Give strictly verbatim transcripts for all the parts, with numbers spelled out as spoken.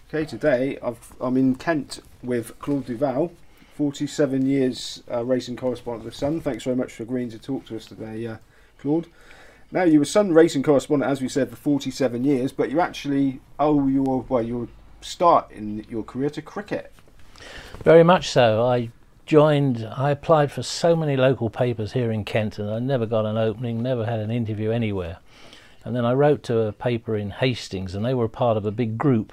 Okay, today I've, I'm in Kent with Claude Duval, forty-seven years uh, racing correspondent of The Sun. Thanks very much for agreeing to talk to us today, uh, Claude. Now, you were Sun racing correspondent, as we said, for forty-seven years, but you actually owe your, well, your start in your career to cricket. Very much so. I joined, I applied for so many local papers here in Kent, and I never got an opening, never had an interview anywhere. And then I wrote to a paper in Hastings, and they were part of a big group.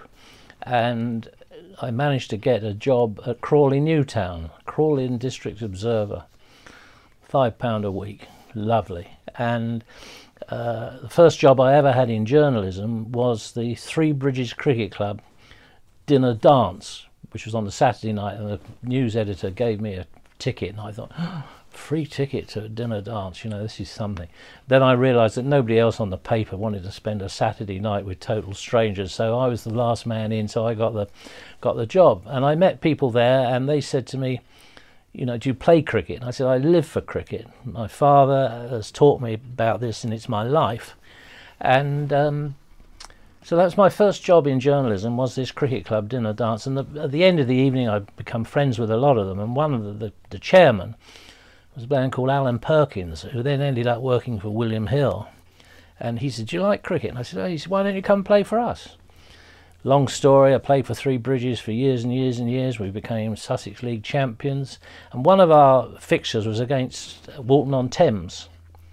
And I managed to get a job at Crawley Newtown, Crawley District Observer, five pound a week, lovely. And uh, the first job I ever had in journalism was the Three Bridges Cricket Club dinner dance, which was on the Saturday night, and the news editor gave me a ticket, and I thought, oh, free ticket to a dinner dance, you know, this is something. Then I realised that nobody else on the paper wanted to spend a Saturday night with total strangers, so I was the last man in, so I got the got the job. And I met people there, and they said to me, you know, do you play cricket? And I said, I live for cricket. My father has taught me about this, and it's my life. And um, so that's my first job in journalism, was this cricket club dinner dance. And the, at the end of the evening, I'd become friends with a lot of them, and one of the, the, the chairman was a man called Alan Perkins, who then ended up working for William Hill. And he said, do you like cricket? And I said, oh. He said, why don't you come play for us? Long story, I played for Three Bridges for years and years and years. We became Sussex League champions. And one of our fixtures was against Walton-on-Thames.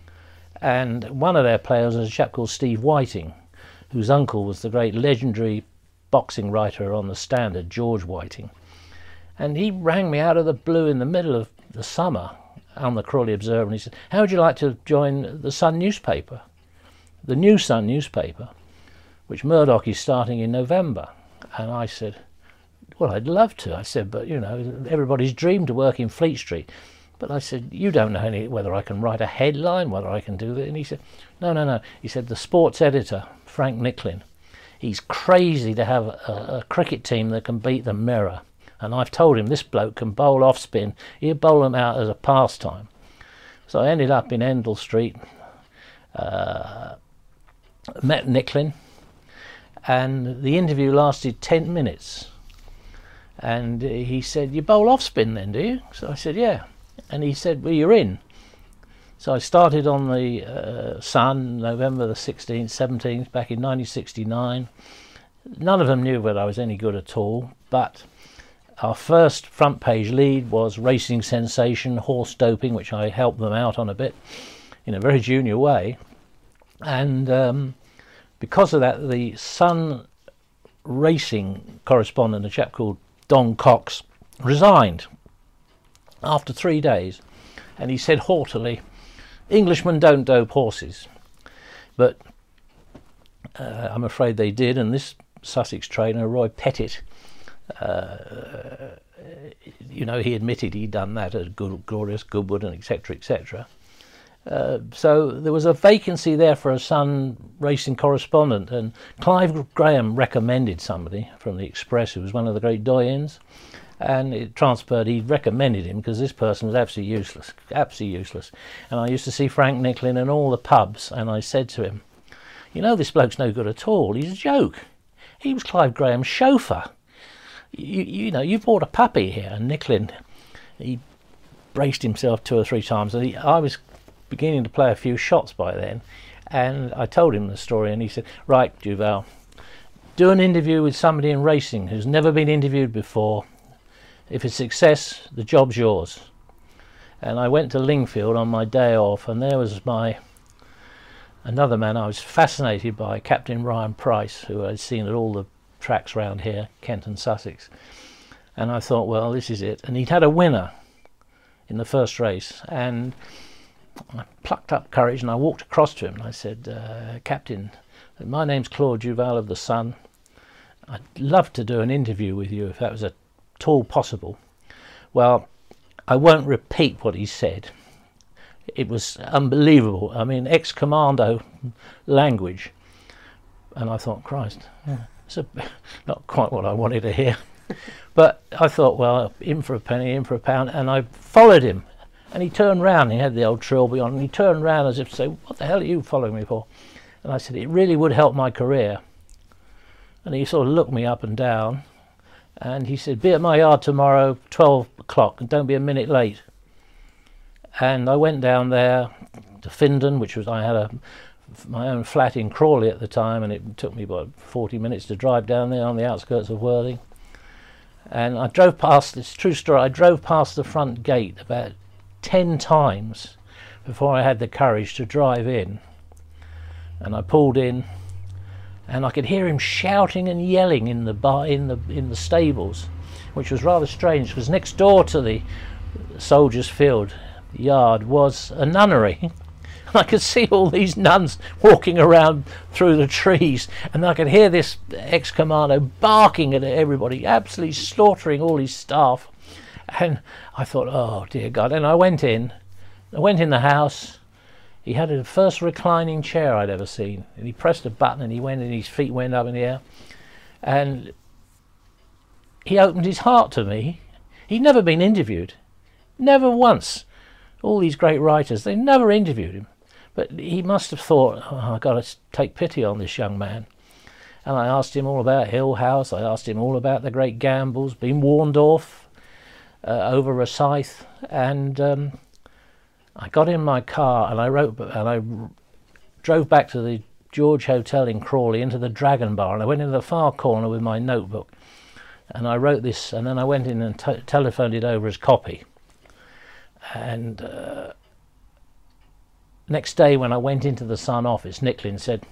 And one of their players was a chap called Steve Whiting, whose uncle was the great legendary boxing writer on the Standard, George Whiting. And he rang me out of the blue in the middle of the summer on the Crawley Observer, and he said, how would you like to join the Sun newspaper, the new Sun newspaper, which Murdoch is starting in November? And I said, well, I'd love to. I said, but you know, everybody's dream to work in Fleet Street. But I said, you don't know any, whether I can write a headline, whether I can do that. And he said, no, no, no. He said, the sports editor, Frank Nicklin, he's crazy to have a, a cricket team that can beat the Mirror. And I've told him this bloke can bowl off spin. He'll bowl them out as a pastime. So I ended up in Endell Street, uh, met Nicklin, and the interview lasted ten minutes. And he said, you bowl off spin then, do you? So I said, yeah. And he said, well, you're in. So I started on the uh, Sun, November the sixteenth, seventeenth, back in nineteen sixty-nine. None of them knew that I was any good at all, but our first front page lead was Racing Sensation, horse doping, which I helped them out on a bit in a very junior way. And um, because of that, the Sun racing correspondent, a chap called Don Cox, resigned after three days. And he said haughtily, Englishmen don't dope horses. But uh, I'm afraid they did, and this Sussex trainer, Roy Pettit, Uh, you know, he admitted he'd done that at Good, Glorious Goodwood, and et cetera, et cetera. Uh, so there was a vacancy there for a Sun racing correspondent, and Clive Graham recommended somebody from the Express, who was one of the great doyens, and it transferred. He recommended him because this person was absolutely useless, absolutely useless. And I used to see Frank Nicklin in all the pubs, and I said to him, you know, this bloke's no good at all. He's a joke. He was Clive Graham's chauffeur. You, you know, you bought a puppy here. And Nicklin, he braced himself two or three times, and he, I was beginning to play a few shots by then, and I told him the story, and he said, right, Duval, do an interview with somebody in racing who's never been interviewed before. If it's success, the job's yours. And I went to Lingfield on my day off, and there was my another man I was fascinated by, Captain Ryan Price, who I'd seen at all the tracks round here, Kent and Sussex. And I thought, well, this is it. And he'd had a winner in the first race, and I plucked up courage and I walked across to him and I said, uh, Captain, my name's Claude Duval of The Sun. I'd love to do an interview with you if that was at all possible. Well, I won't repeat what he said. It was unbelievable. I mean, ex-commando language. And I thought, Christ, yeah. So not quite what I wanted to hear. But I thought, well, in for a penny, in for a pound, and I followed him. And he turned round, he had the old trilby on, and he turned round as if to say, what the hell are you following me for? And I said, it really would help my career. And he sort of looked me up and down, and he said, "Be at my yard tomorrow, twelve o'clock, and don't be a minute late." And I went down there to Findon, which was, I had a my own flat in Crawley at the time, and it took me about forty minutes to drive down there on the outskirts of Worthing. And I drove past, this true story, I drove past the front gate about ten times before I had the courage to drive in. And I pulled in, and I could hear him shouting and yelling in the bar, in the in the stables, which was rather strange, because next door to the Soldiers' Field yard was a nunnery. I could see all these nuns walking around through the trees, and I could hear this ex-commando barking at everybody, absolutely slaughtering all his staff. And I thought, oh dear God. And I went in, I went in the house. He had the first reclining chair I'd ever seen, and he pressed a button and he went, and his feet went up in the air, and he opened his heart to me. He'd never been interviewed, never once. All these great writers, they never interviewed him. But he must have thought, oh, I've got to take pity on this young man. And I asked him all about Hill House. I asked him all about the great gambles, being warned off uh, over Rosyth. And um, I got in my car and I wrote, and I drove back to the George Hotel in Crawley into the Dragon Bar. And I went into the far corner with my notebook. And I wrote this, and then I went in and t telephoned it over as copy. And uh, next day when I went into the Sun office, Nicklin said,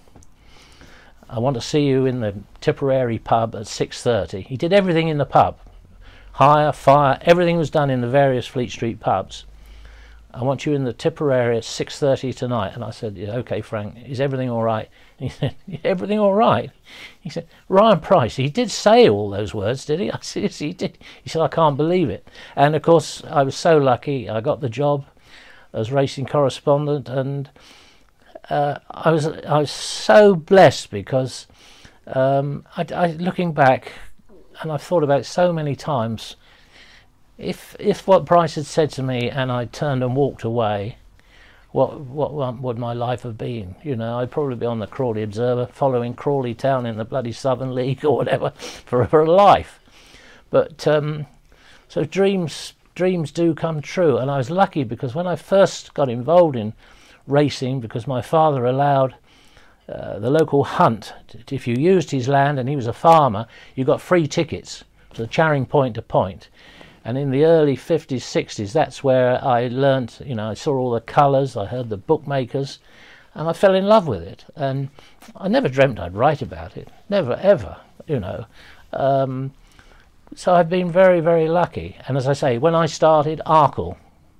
"I want to see you in the Tipperary pub at six thirty. He did everything in the pub. Hire, fire, everything was done in the various Fleet Street pubs. "I want you in the Tipperary at six thirty tonight." And I said, "Yeah, okay, Frank, is everything all right?" And he said, "Everything all right?" He said, "Ryan Price, he did say all those words, did he?" I said, "Yes, he did." He said, "I can't believe it." And of course, I was so lucky. I got the job as racing correspondent, and uh, I was I was so blessed, because um, I, I, looking back, and I've thought about it so many times, if if what Price had said to me and I turned and walked away, what what would my life have been? You know, I'd probably be on the Crawley Observer, following Crawley Town in the bloody Southern League or whatever for, for a life. But um, so dreams. Dreams do come true, and I was lucky, because when I first got involved in racing, because my father allowed uh, the local hunt, if you used his land and he was a farmer, you got free tickets to the Charing Point to Point. And in the early fifties, sixties, that's where I learnt, you know, I saw all the colours, I heard the bookmakers, and I fell in love with it. And I never dreamt I'd write about it, never ever, you know. Um, So I've been very, very lucky. And as I say, when I started, Arkle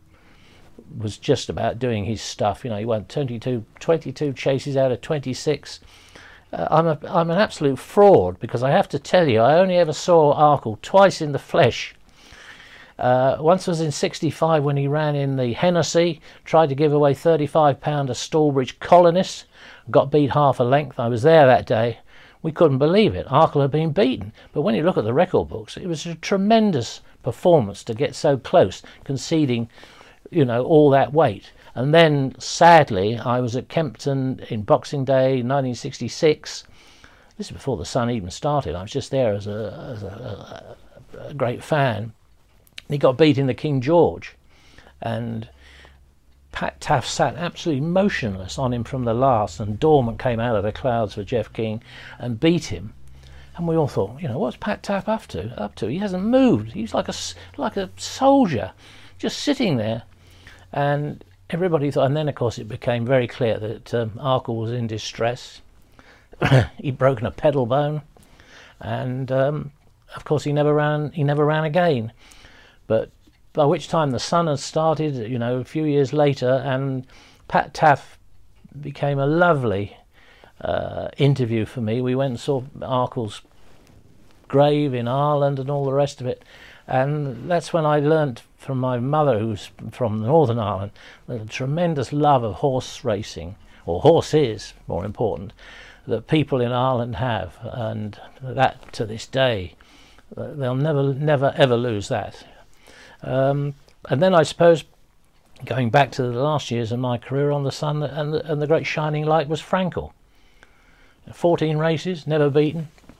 was just about doing his stuff. You know, he won twenty-two, twenty-two chases out of twenty-six. Uh, I'm, a, I'm an absolute fraud, because I have to tell you, I only ever saw Arkle twice in the flesh. Uh, once was in sixty-five when he ran in the Hennessy, tried to give away thirty-five pounds to Stallbridge Colonists, got beat half a length. I was there that day. We couldn't believe it. Arkle had been beaten. But when you look at the record books, it was a tremendous performance to get so close, conceding, you know, all that weight. And then, sadly, I was at Kempton in Boxing Day nineteen sixty-six. This is before the Sun even started. I was just there as a, as a, a, a great fan. He got beat in the King George. And Pat Taft sat absolutely motionless on him from the last, and Dormant came out of the clouds for Jeff King and beat him. And we all thought, you know, what's Pat Taft up to? Up to? He hasn't moved. He's like a like a soldier, just sitting there. And everybody thought. And then, of course, it became very clear that um, Arkle was in distress. He'd broken a pedal bone, and um, of course, he never ran. He never ran again. But by which time the Sun had started, you know, a few years later, and Pat Taft became a lovely uh, interview for me. We went and saw Arkle's grave in Ireland and all the rest of it, and that's when I learnt from my mother, who's from Northern Ireland, the tremendous love of horse racing, or horses, more important, that people in Ireland have, and that to this day, they'll never, never, ever lose that. Um, and then I suppose, going back to the last years of my career on the Sun, and the, and the great shining light was Frankel. fourteen races, never beaten,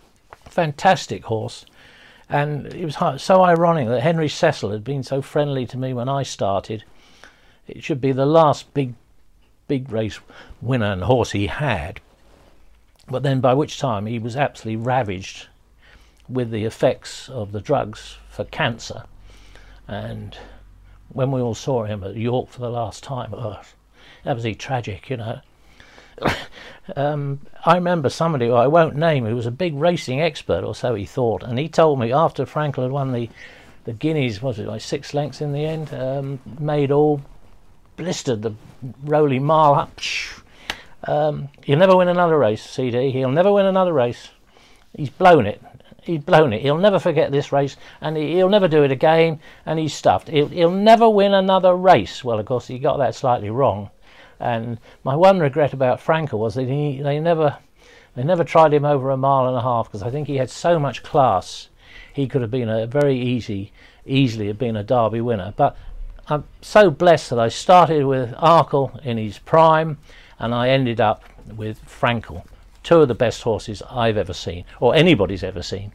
fantastic horse. And it was so ironic that Henry Cecil had been so friendly to me when I started. It should be the last big, big race winner and horse he had. But then by which time he was absolutely ravaged with the effects of the drugs for cancer. And when we all saw him at York for the last time, oh, that was tragic, you know. um, I remember somebody who I won't name, who was a big racing expert, or so he thought, and he told me after Frankel had won the the Guineas, was it like six lengths in the end, um, made all, blistered the Rolling Mile up. Um, he'll never win another race, C D. He'll never win another race. He's blown it. He's blown it. He'll never forget this race, and he, he'll never do it again. And he's stuffed. He'll, he'll never win another race. Well, of course, he got that slightly wrong. And my one regret about Frankel was that he, they never, they never tried him over a mile and a half, because I think he had so much class. He could have been a very easy, easily have been a Derby winner. But I'm so blessed that I started with Arkle in his prime, and I ended up with Frankel. Two of the best horses I've ever seen, or anybody's ever seen.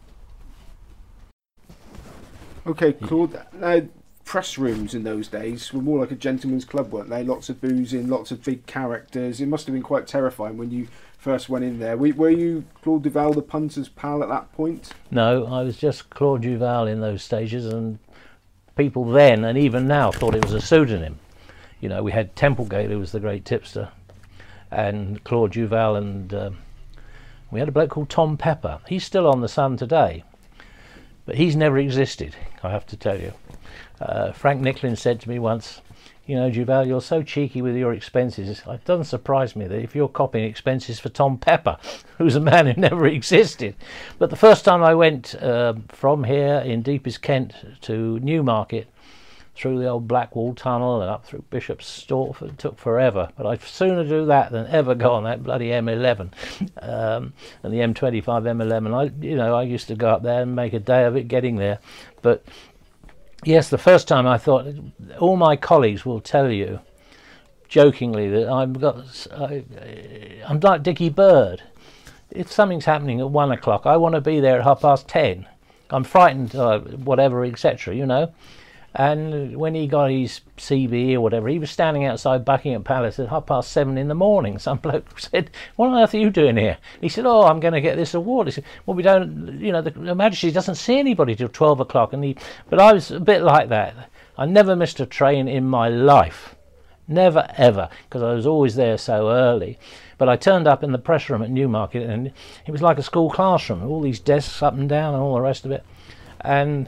Okay, Claude. Now, press rooms in those days were more like a gentleman's club, weren't they? Lots of boozing, lots of big characters. It must have been quite terrifying when you first went in there. Were you Claude Duval, the punter's pal, at that point? No, I was just Claude Duval in those stages, and people then and even now thought it was a pseudonym. You know, we had Templegate, who was the great tipster, and Claude Duval, and um, we had a bloke called Tom Pepper. He's still on the Sun today, but he's never existed, I have to tell you. Uh, Frank Nicklin said to me once, you know, Duval, you're so cheeky with your expenses. It doesn't surprise me that if you're copying expenses for Tom Pepper, who's a man who never existed. But the first time I went uh, from here in deepest Kent to Newmarket, through the old Blackwall Tunnel and up through Bishop's Stortford, it took forever. But I'd sooner do that than ever go on that bloody M eleven um, and the M twenty-five M eleven. I, you know, I used to go up there and make a day of it getting there. But yes, the first time I thought, all my colleagues will tell you, jokingly, that I'm got, I, I'm like Dickie Bird. If something's happening at one o'clock, I want to be there at half past ten. I'm frightened, uh, whatever, et cetera. You know. And when he got his C B E or whatever, he was standing outside Buckingham Palace at half past seven in the morning. Some bloke said, what on earth are you doing here? He said, oh, I'm going to get this award. He said, well, we don't, you know, the, the Majesty doesn't see anybody till twelve o'clock. And he, but I was a bit like that. I never missed a train in my life. Never, ever, because I was always there so early. But I turned up in the press room at Newmarket, and it was like a school classroom, all these desks up and down and all the rest of it. And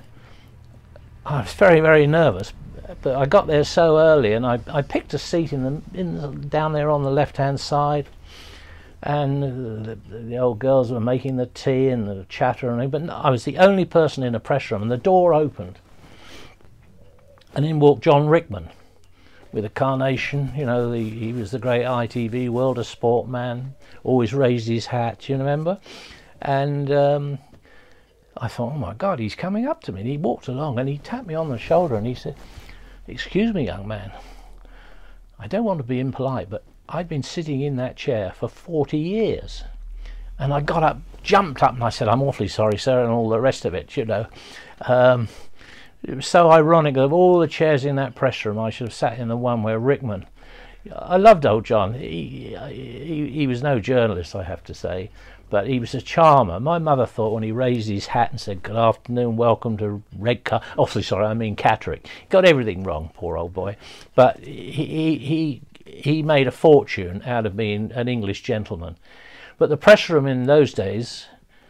I was very, very nervous, but I got there so early, and I, I picked a seat in the, in the, down there on the left-hand side, and the, the old girls were making the tea and the chatter, and but I was the only person in the press room, and the door opened, and in walked John Rickman with a carnation. You know, the, he was the great I T V World of Sport man, always raised his hat, you remember, and um, I thought, oh my God, he's coming up to me. And he walked along and he tapped me on the shoulder and he said, excuse me, young man, I don't want to be impolite, but I've been sitting in that chair for forty years. And I got up, jumped up, and I said, I'm awfully sorry, sir, and all the rest of it, you know. Um, it was so ironic that of all the chairs in that press room, I should have sat in the one where Rickman. I loved old John. He, he, he was no journalist, I have to say, but he was a charmer. My mother thought when he raised his hat and said, good afternoon, welcome to Redcar, awfully sorry, I mean Catterick. He got everything wrong, poor old boy. But he, he, he made a fortune out of being an English gentleman. But the press room in those days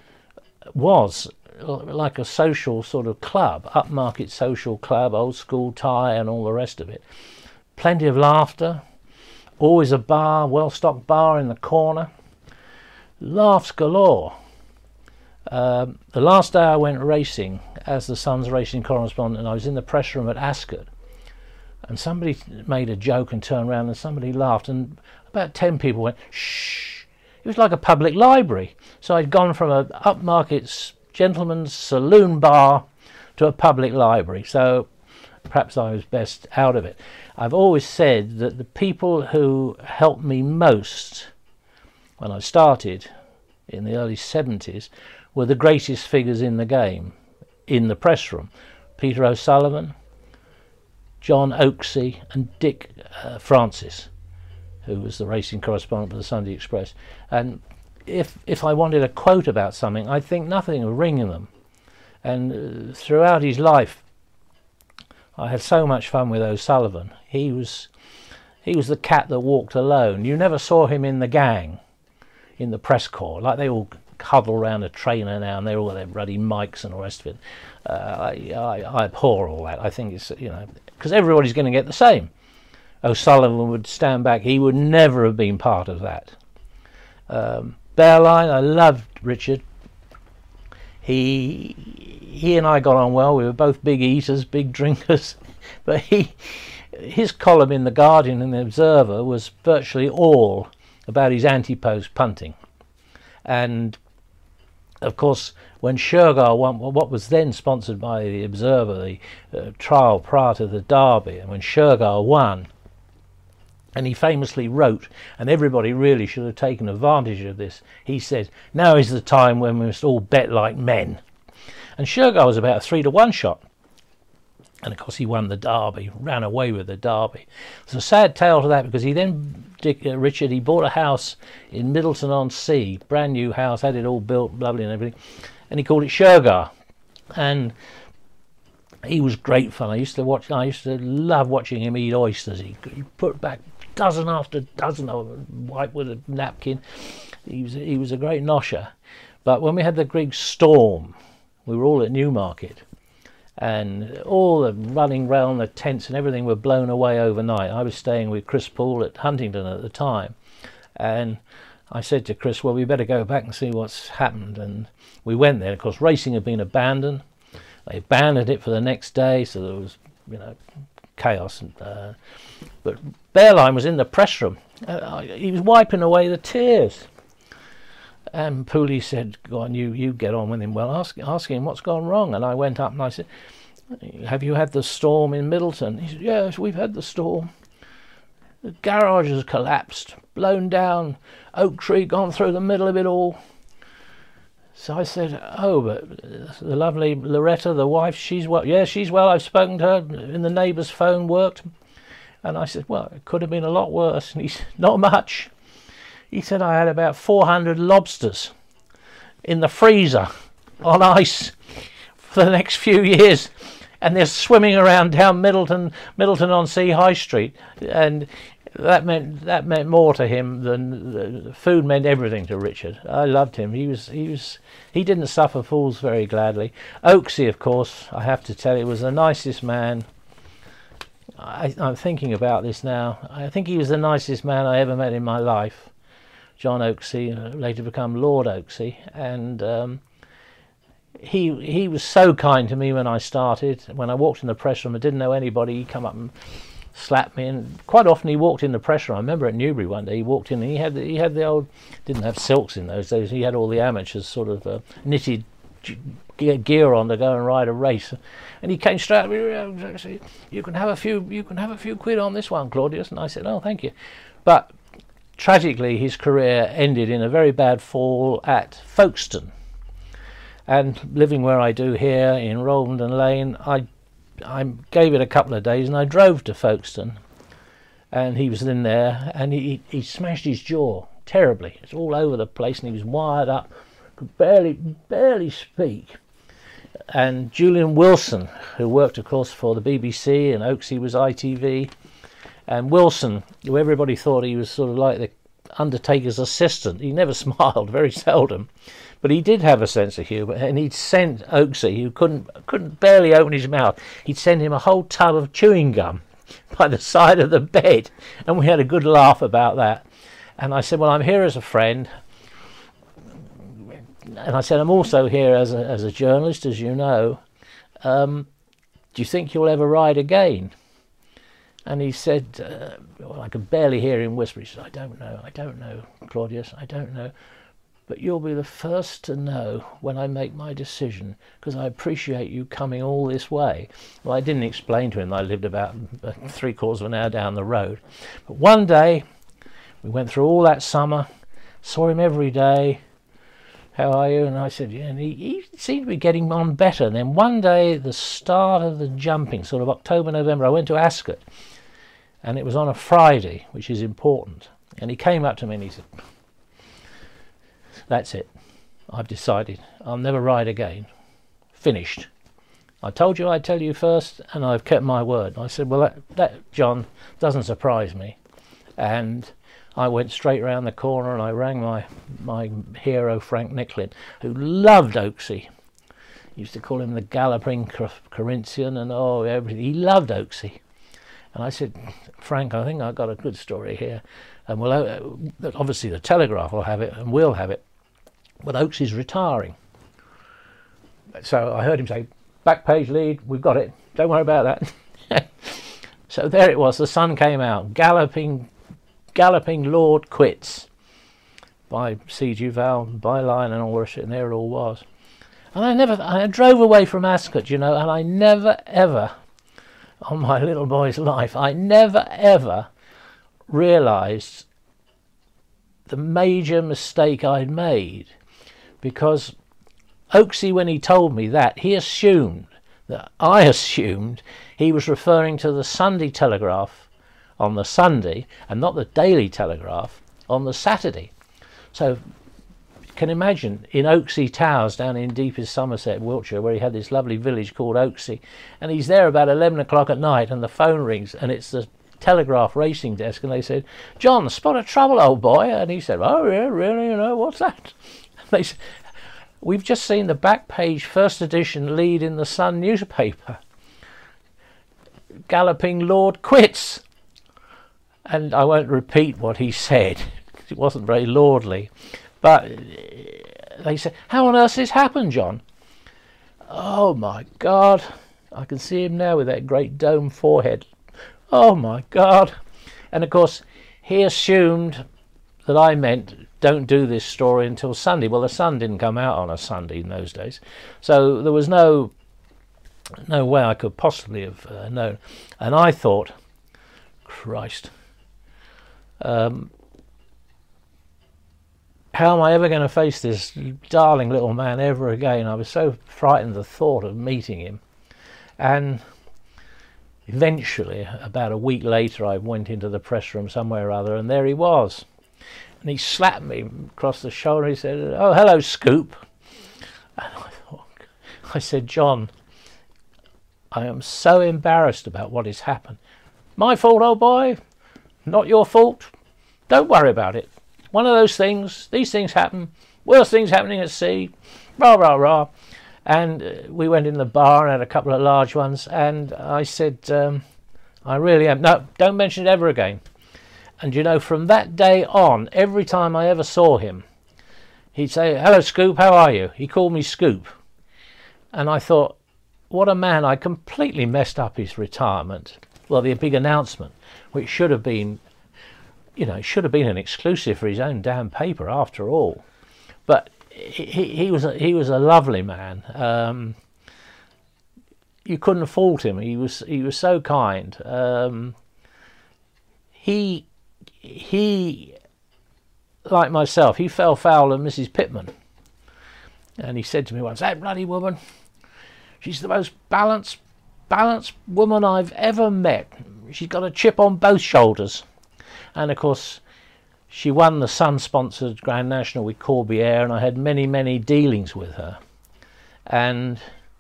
was like a social sort of club, upmarket social club, old school tie and all the rest of it. Plenty of laughter, always a bar, well-stocked bar in the corner. Laughs galore. Um, the last day I went racing as the Sun's racing correspondent, I was in the press room at Ascot, and somebody made a joke and turned around and somebody laughed, and about ten people went, shh. It was like a public library. So I'd gone from a upmarket gentleman's saloon bar to a public library. So perhaps I was best out of it. I've always said that the people who helped me most when I started in the early seventies were the greatest figures in the game, in the press room. Peter O'Sullivan, John Oaksey and Dick uh, Francis, who was the racing correspondent for the Sunday Express. And if if I wanted a quote about something, I'd think nothing of ringing them. And uh, throughout his life, I had so much fun with O'Sullivan. He was he was the cat that walked alone. You never saw him in the gang, in the press corps, like they all huddle around a trainer now, and they're all their bloody mics and all the rest of it. Uh, I, I, I abhor all that. I think it's, you know, because everybody's going to get the same. O'Sullivan would stand back. He would never have been part of that. Um, Bearline, I loved Richard. He he and I got on well. We were both big eaters, big drinkers. But he his column in The Guardian and The Observer was virtually all about his anti-post punting. And of course, when Shergar won what was then sponsored by The Observer, the uh, trial prior to the Derby, and when Shergar won, and he famously wrote, and everybody really should have taken advantage of this, he said, "Now is the time when we must all bet like men." And Shergar was about a three to one shot. And of course he won the Derby, ran away with the Derby. It's a sad tale to that, because he then, Dick, uh, Richard, he bought a house in Middleton-on-Sea, brand new house, had it all built, lovely and everything, and he called it Shergar. And he was great fun. I used to watch, I used to love watching him eat oysters. He, he put back dozen after dozen of them, wipe with a napkin. He was, he was a great nosher. But when we had the big storm, we were all at Newmarket, and all the running round the tents and everything were blown away overnight. I was staying with Chris Poole at Huntingdon at the time, and I said to Chris, well, we better go back and see what's happened. And we went there. Of course, racing had been abandoned. They abandoned it for the next day, so there was, you know, chaos. And, uh, but Bearline was in the press room. Uh, he was wiping away the tears. And Pooley said, "Go on, you, you get on with him. Well, ask, ask him what's gone wrong." And I went up and I said, "Have you had the storm in Middleton?" He said, "Yes, we've had the storm. The garage has collapsed, blown down, oak tree gone through the middle of it all." So I said, "Oh, but the lovely Loretta, the wife, she's well." "Yeah, she's well. I've spoken to her, and the neighbour's phone worked." And I said, "Well, it could have been a lot worse." And he said, "Not much." He said, "I had about four hundred lobsters in the freezer on ice for the next few years, and they're swimming around down Middleton, Middleton-on-Sea High Street." And that meant that meant more to him than the food meant everything to Richard. I loved him. He was he was he didn't suffer fools very gladly. Oaksey, of course, I have to tell you, was the nicest man. I, I'm thinking about this now. I think he was the nicest man I ever met in my life. John Oaksey, later become Lord Oaksey, and um, he he was so kind to me when I started. When I walked in the press room, I didn't know anybody. He'd come up and slap me, and quite often he walked in the press room. I remember at Newbury one day he walked in and he had the, he had the old, didn't have silks in those days. He had all the amateurs sort of uh, knitted gear on to go and ride a race, and he came straight up and said, "You can have a few, you can have a few quid on this one, Claudius." And I said, "Oh, thank you." But tragically, his career ended in a very bad fall at Folkestone. And living where I do here in Rolvenden Lane, I I gave it a couple of days and I drove to Folkestone, and he was in there, and he he smashed his jaw terribly. It's all over the place, and he was wired up, could barely barely speak. And Julian Wilson, who worked, of course, for the B B C, and Oaksey was I T V, and Wilson, who everybody thought he was sort of like the Undertaker's assistant, he never smiled, very seldom. But he did have a sense of humour, and he'd sent Oaksey, who couldn't couldn't barely open his mouth, he'd send him a whole tub of chewing gum by the side of the bed, and we had a good laugh about that. And I said, "Well, I'm here as a friend," and I said, "I'm also here as a, as a journalist, as you know. Um, do you think you'll ever ride again?" And he said, uh, well, I could barely hear him whisper, he said, "I don't know, I don't know, Claudius, I don't know. But you'll be the first to know when I make my decision, because I appreciate you coming all this way." Well, I didn't explain to him that I lived about three quarters of an hour down the road. But one day, we went through all that summer, saw him every day. how are you? And I said, yeah, and he, he seemed to be getting on better. And then one day, at the start of the jumping, sort of October, November, I went to Ascot, and it was on a Friday, which is important. And he came up to me and he said, that's it. I've decided I'll never ride again. Finished. I told you I'd tell you first, and I've kept my word. I said, well, that, that John, doesn't surprise me. And I went straight round the corner and I rang my my hero, Frank Nicklin, who loved Oaksey. He used to call him the Galloping Corinthian, and oh, everything. He loved Oaksey. And I said, Frank, I think I've got a good story here. And well, uh, obviously the Telegraph will have it, and we'll have it. But Oaksey's retiring. So I heard him say, back page lead, we've got it. Don't worry about that. So there it was. The Sun came out. Galloping Galloping Lord Quits by C. Duval, by Lyon and all the rest of it, and there it all was. And I never, I drove away from Ascot, you know, and I never ever, on my little boy's life, I never ever realised the major mistake I'd made, because Oaksey, when he told me that, he assumed that I assumed he was referring to the Sunday Telegraph on the Sunday and not the Daily Telegraph on the Saturday. So you can imagine in Oaksey Towers down in deepest Somerset, Wiltshire, where he had this lovely village called Oaksey, and he's there about eleven o'clock at night and the phone rings and it's the Telegraph racing desk, and they said, John, spot of trouble, old boy. And he said, oh yeah, really, you know, what's that? And they said, we've just seen the back page first edition lead in the Sun newspaper. Galloping Lord Quits. And I won't repeat what he said, because it wasn't very lordly. But they said, how on earth this happened, John? Oh, my God. I can see him now with that great dome forehead. Oh, my God. And, of course, he assumed that I meant don't do this story until Sunday. Well, the Sun didn't come out on a Sunday in those days. So there was no, no way I could possibly have uh, known. And I thought, Christ. Um, how am I ever going to face this darling little man ever again? I was so frightened at the thought of meeting him. And eventually, about a week later, I went into the press room somewhere or other, and there he was. And he slapped me across the shoulder. He said, oh, hello, Scoop. And I thought, I said, John, I am so embarrassed about what has happened. My fault, old boy. Not your fault. Don't worry about it. One of those things. These things happen. Worst things happening at sea. Rah, rah, rah. And uh, we went in the bar and had a couple of large ones. And I said, um, I really am. No, don't mention it ever again. And, you know, from that day on, every time I ever saw him, he'd say, hello, Scoop, how are you? He called me Scoop. And I thought, what a man. I completely messed up his retirement. Well, the big announcement, which should have been, you know, should have been an exclusive for his own damn paper after all. But he, he was a, he was a lovely man. Um, you couldn't fault him. He was he was so kind. Um, he he, like myself, he fell foul of Missus Pitman, and he said to me once, "That bloody woman, she's the most balanced." balanced woman I've ever met. She's got a chip on both shoulders." And of course she won the Sun sponsored Grand National with Corbière, and I had many many dealings with her, and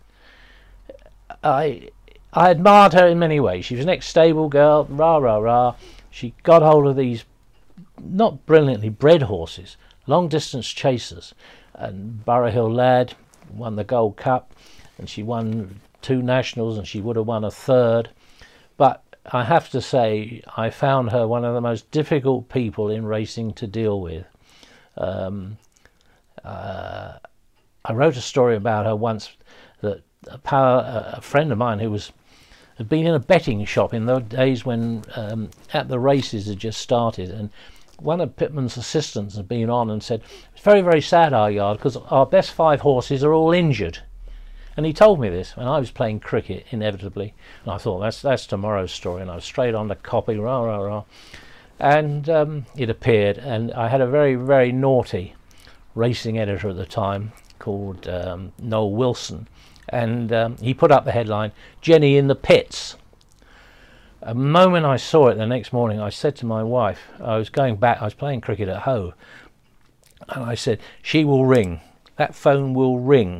I I admired her in many ways. She was an ex-stable girl, rah rah rah. She got hold of these not brilliantly bred horses, long distance chasers, and Borough Hill Lad won the Gold Cup, and she won two nationals, and she would have won a third. But I have to say, I found her one of the most difficult people in racing to deal with. Um, uh, I wrote a story about her once, that a, power, a friend of mine who was had been in a betting shop in the days when um, at the races had just started, and one of Pitman's assistants had been on and said, it's very very sad, our yard, because our best five horses are all injured. And he told me this when I was playing cricket, inevitably. And I thought, that's that's tomorrow's story. And I was straight on the copy, rah, rah, rah. And um, it appeared, and I had a very, very naughty racing editor at the time called um, Noel Wilson, and um, he put up the headline, "Jenny in the pits." A moment I saw it the next morning, I said to my wife, I was going back, I was playing cricket at Hove, and I said, "She will ring, that phone will ring."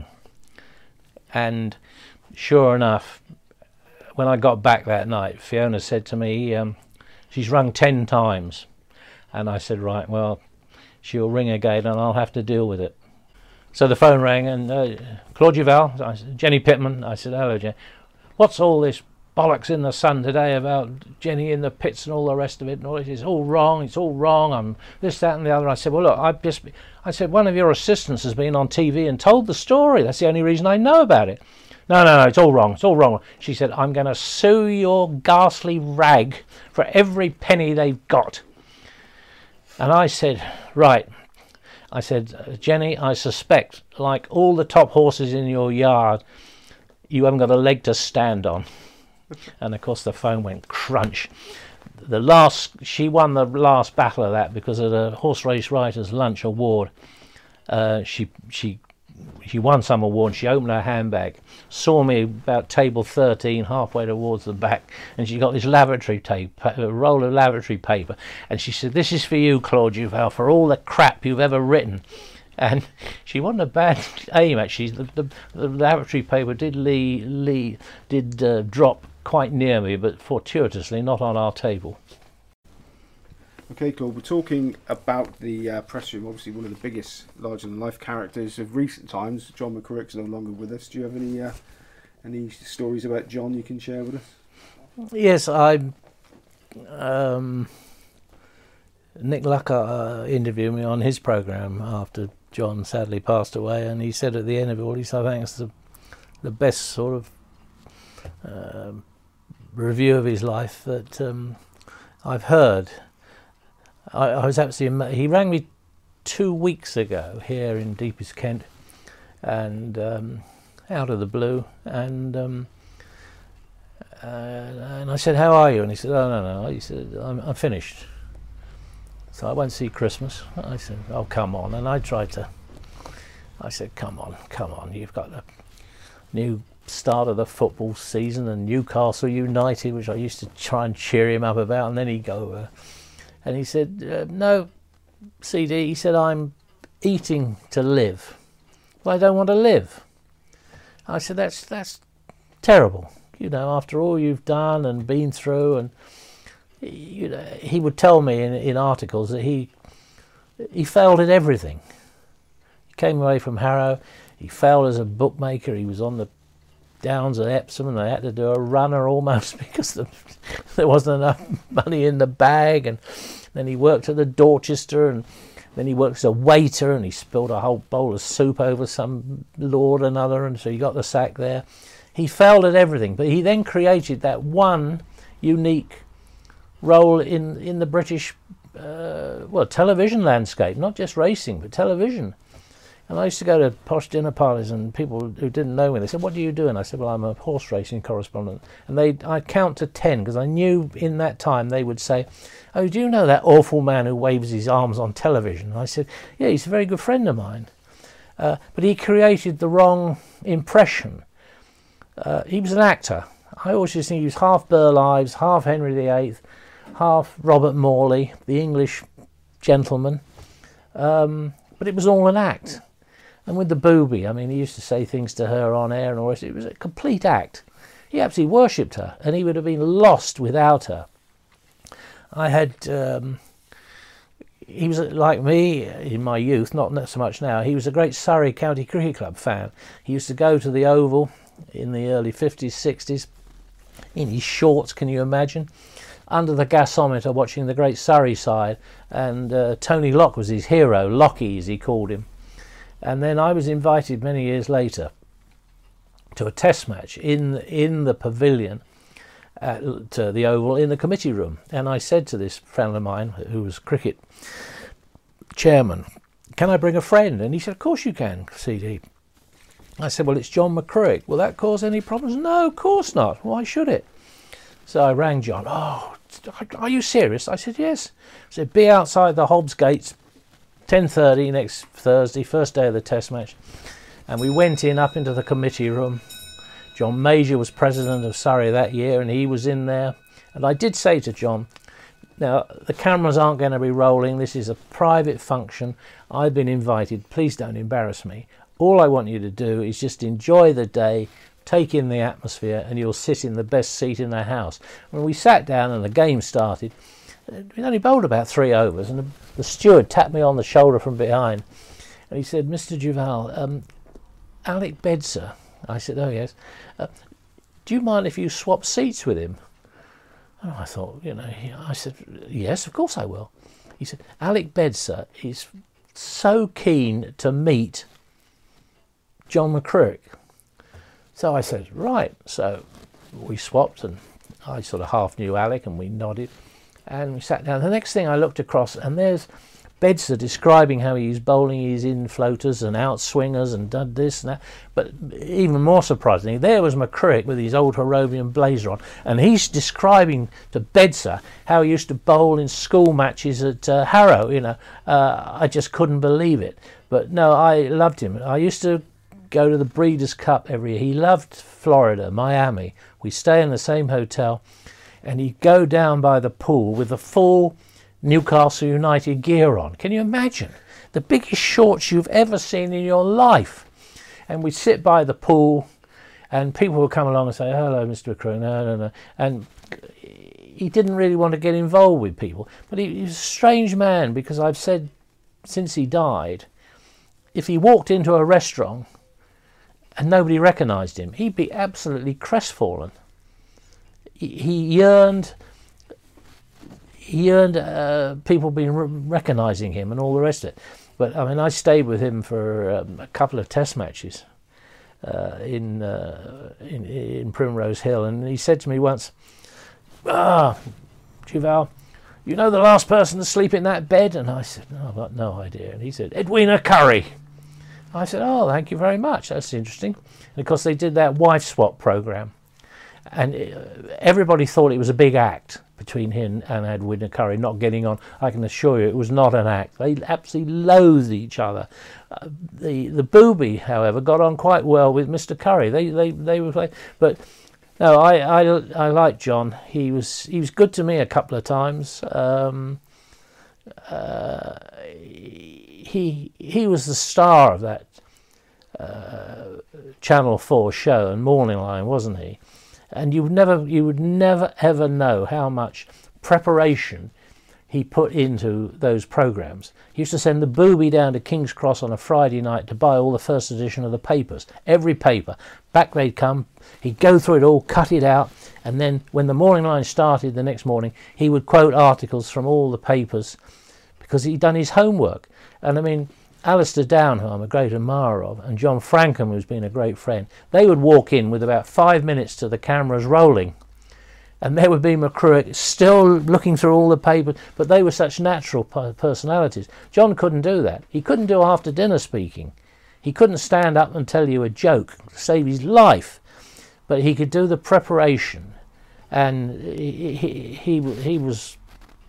And sure enough, when I got back that night, Fiona said to me, um, "She's rung ten times." And I said, "Right, well, she'll ring again and I'll have to deal with it." So the phone rang, and uh, Claude Duval, I said, Jenny Pitman. I said, "Hello, Jenny. What's all this bollocks in the Sun today about Jenny in the pits and all the rest of it? And all this, it's all wrong, it's all wrong, I'm this, that and the other." I said, "Well, look, I just, I said, one of your assistants has been on T V and told the story. That's the only reason I know about it." "No, no, no, it's all wrong, it's all wrong." She said, "I'm going to sue your ghastly rag for every penny they've got." And I said, "Right." I said, "Jenny, I suspect, like all the top horses in your yard, you haven't got a leg to stand on." And of course the phone went crunch. The last, she won the last battle of that, because at a Horse Race Writers Lunch award, uh, she she she won some award. She opened her handbag, saw me about table thirteen, halfway towards the back, and she got this lavatory tape, a roll of lavatory paper, and she said, "This is for you, Claude Duval, for all the crap you've ever written." And she wasn't a bad aim, actually. The, the, the lavatory paper did lee, lee, did uh, drop quite near me, but fortuitously not on our table. Okay, Claude, we're talking about the uh, press room, obviously one of the biggest larger-than-life characters of recent times. John McCririck's no longer with us. Do you have any uh, any stories about John you can share with us? Yes, I... Um, Nick Lucker uh, interviewed me on his programme after John sadly passed away, and he said at the end of it all, he said, "I think it's the, the best sort of uh, review of his life that um, I've heard." I, I was absolutely, he rang me two weeks ago here in Deepest Kent, and um, out of the blue, and um, uh, and I said, "How are you?" And he said, "Oh, no, no," he said, I'm, I'm finished. So I won't see Christmas." I said, "Oh, come on." And I tried to, I said, come on, come on, you've got the new start of the football season and Newcastle United, which I used to try and cheer him up about, and then he'd go, uh, and he said, uh, "No, C D," he said, "I'm eating to live. Well, I don't want to live." I said, that's that's terrible, you know, after all you've done and been through. And you know, he would tell me in, in articles that he he failed at everything. He came away from Harrow, he failed as a bookmaker, he was on the Downs at Epsom, and they had to do a runner almost because the, there wasn't enough money in the bag. And then he worked at the Dorchester, and then he worked as a waiter, and he spilled a whole bowl of soup over some lord or another, and so he got the sack there. He failed at everything, but he then created that one unique role in in the British uh, well television landscape, not just racing but television. And I used to go to posh dinner parties, and people who didn't know me, they said, "What do you do?" And I said, "Well, I'm a horse racing correspondent." And they I'd count to ten, because I knew in that time they would say, "Oh, do you know that awful man who waves his arms on television?" And I said, "Yeah, he's a very good friend of mine." Uh, but he created the wrong impression. Uh, he was an actor. I always just think he was half Burl Ives, half Henry the Eighth, half Robert Morley, the English gentleman. Um, but it was all an act. And with the booby, I mean, he used to say things to her on air and all this. It was a complete act. He absolutely worshipped her, and he would have been lost without her. I had... Um, he was like me in my youth, not so much now. He was a great Surrey County Cricket Club fan. He used to go to the Oval in the early fifties, sixties, in his shorts, can you imagine, under the gasometer watching the great Surrey side, and uh, Tony Locke was his hero, Lockie as he called him. And then I was invited many years later to a test match in in the pavilion at uh, the Oval, in the committee room. And I said to this friend of mine, who was cricket chairman, "Can I bring a friend?" And he said, "Of course you can, C D." I said, "Well, it's John McCririck. Will that cause any problems?" "No, of course not. Why should it?" So I rang John. "Oh, are you serious?" I said, "Yes." I said, "Be outside the Hobbs gates ten thirty next Thursday, first day of the test match. And we went in up into the committee room. John Major was president of Surrey that year, and he was in there. And I did say to John, now, the cameras aren't going to be rolling. This is a private function. I've been invited. Please don't embarrass me. All I want you to do is just enjoy the day, take in the atmosphere, and you'll sit in the best seat in the house. When we sat down and the game started, we only bowled about three overs, and the, the steward tapped me on the shoulder from behind. And he said, Mister Duval, um, Alec Bedser. I said, oh yes. Uh, do you mind if you swap seats with him? And I thought, you know, I said, yes, of course I will. He said, Alec Bedser is so keen to meet John McCririck. So I said, right. So we swapped, and I sort of half knew Alec, and we nodded, and we sat down. The next thing I looked across, and there's Bedser describing how he's bowling his in floaters and out swingers and done this and that. But even more surprisingly, there was McCririck with his old Harrovian blazer on, and he's describing to Bedser how he used to bowl in school matches at uh, Harrow. You know, uh, I just couldn't believe it. But no, I loved him. I used to go to the Breeders' Cup every year. He loved Florida, Miami. We stay in the same hotel, and he'd go down by the pool with the full Newcastle United gear on. Can you imagine? The biggest shorts you've ever seen in your life. And we'd sit by the pool, and people would come along and say, hello, Mister McCririck, no, no, no. And he didn't really want to get involved with people. But he, he was a strange man, because I've said since he died, if he walked into a restaurant and nobody recognised him, he'd be absolutely crestfallen. He, he yearned... He earned uh, people being re recognising him and all the rest of it. But I mean, I stayed with him for um, a couple of test matches uh, in, uh, in in Primrose Hill, and he said to me once, "Ah, Duval, you know the last person to sleep in that bed?" And I said, "No, I've got no idea." And he said, "Edwina Currie." I said, "Oh, thank you very much. That's interesting." And of course, they did that wife swap program, and uh, everybody thought it was a big act between him and Edwina Currie not getting on. I can assure you it was not an act. They absolutely loathed each other. Uh, the the booby, however, got on quite well with Mister Currie. They they they were playing, but no, I I I liked John. He was he was good to me a couple of times. Um, uh, he he was the star of that uh, Channel four show and Morning Line, wasn't he? And you would never, you would never ever know how much preparation he put into those programs. He used to send the booby down to King's Cross on a Friday night to buy all the first edition of the papers, every paper. Back they'd come, he'd go through it all, cut it out, and then when the Morning Line started the next morning, he would quote articles from all the papers because he'd done his homework. And I mean, Alistair Down, who I'm a great admirer of, and John Frankham, who's been a great friend, they would walk in with about five minutes to the cameras rolling, and there would be McCririck still looking through all the papers, but they were such natural personalities. John couldn't do that. He couldn't do after dinner speaking. He couldn't stand up and tell you a joke to save his life, but he could do the preparation, and he, he, he, he was...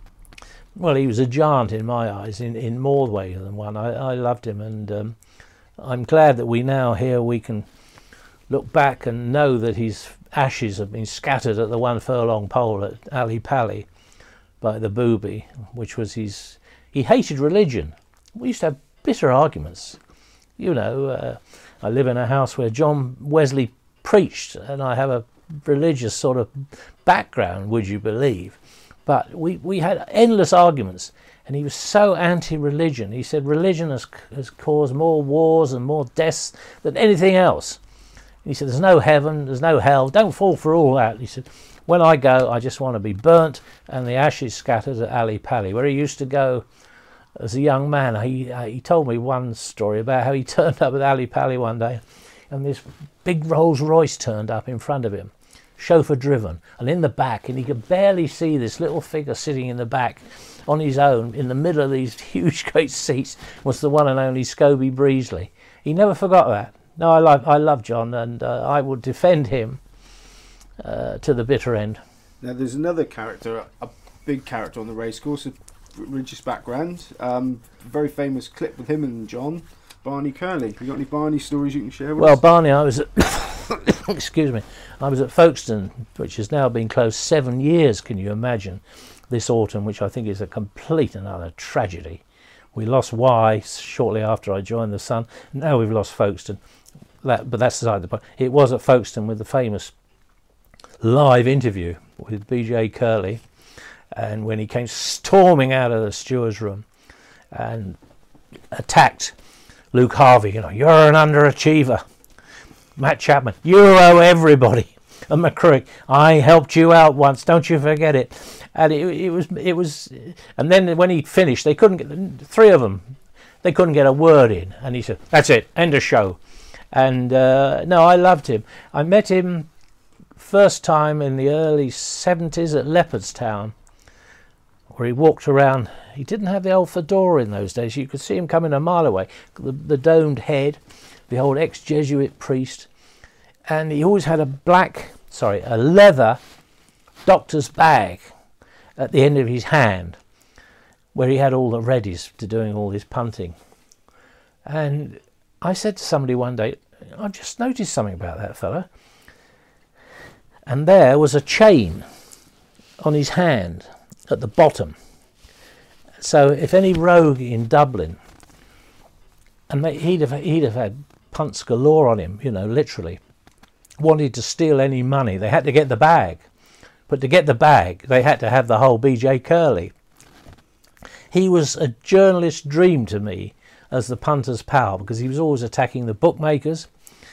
Well, he was a giant in my eyes, in, in more ways than one. I, I loved him, and um, I'm glad that we now here we can look back and know that his ashes have been scattered at the one furlong pole at Ali Pali by the booby, which was his... He hated religion. We used to have bitter arguments. You know, uh, I live in a house where John Wesley preached, and I have a religious sort of background, would you believe? But we, we had endless arguments, and he was so anti-religion. He said religion has, has caused more wars and more deaths than anything else. He said there's no heaven, there's no hell, don't fall for all that. He said, when I go, I just want to be burnt and the ashes scattered at Ali Pali, where he used to go as a young man. He, uh, he told me one story about how he turned up at Ali Pali one day, and this big Rolls Royce turned up in front of him, chauffeur driven, and in the back, and he could barely see this little figure sitting in the back on his own in the middle of these huge great seats was the one and only Scobie Breesley. He never forgot that. No, I love I love John, and uh, I would defend him uh, to the bitter end. Now there's another character, a big character on the racecourse, a religious background. Um, very famous clip with him and John, Barney Curley. You got any Barney stories you can share with Well, us? Barney, I was at excuse me, I was at Folkestone, which has now been closed seven years. Can you imagine? This autumn, which I think is a complete and utter tragedy. We lost Y shortly after I joined the Sun. Now we've lost Folkestone. That, but that's beside the point. It was at Folkestone with the famous live interview with B J Curley, and when he came storming out of the steward's room and attacked Luke Harvey, you know, you're an underachiever. Matt Chapman, you owe everybody. And McCrick, I helped you out once, don't you forget it. And it, it was, it was, and then when he finished, they couldn't get, three of them, they couldn't get a word in. And he said, that's it, end of show. And uh, no, I loved him. I met him first time in the early seventies at Leopardstown, where he walked around. He didn't have the old fedora in those days. You could see him coming a mile away. The, the domed head, the old ex-Jesuit priest. And he always had a black, sorry, a leather doctor's bag at the end of his hand, where he had all the readies to doing all his punting. And I said to somebody one day, I've just noticed something about that fella. And there was a chain on his hand at the bottom. So if any rogue in Dublin, and he'd have, he'd have had punts galore on him, you know, literally, wanted to steal any money, they had to get the bag. But to get the bag, they had to have the whole B J Curley. He was a journalist's dream to me as the punter's pal, because he was always attacking the bookmakers.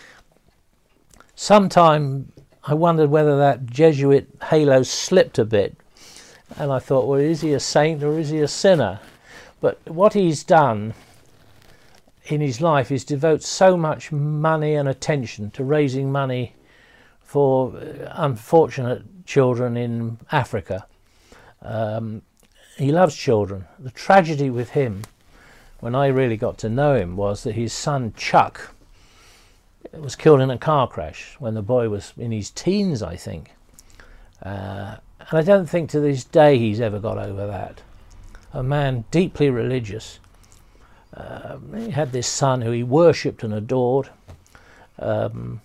Sometime I wondered whether that Jesuit halo slipped a bit, and I thought, well, is he a saint or is he a sinner? But what he's done in his life is devote so much money and attention to raising money for unfortunate children in Africa. Um, he loves children. The tragedy with him, when I really got to know him, was that his son Chuck was killed in a car crash when the boy was in his teens, I think. Uh, and I don't think to this day he's ever got over that. A man deeply religious. Uh, he had this son who he worshipped and adored, um,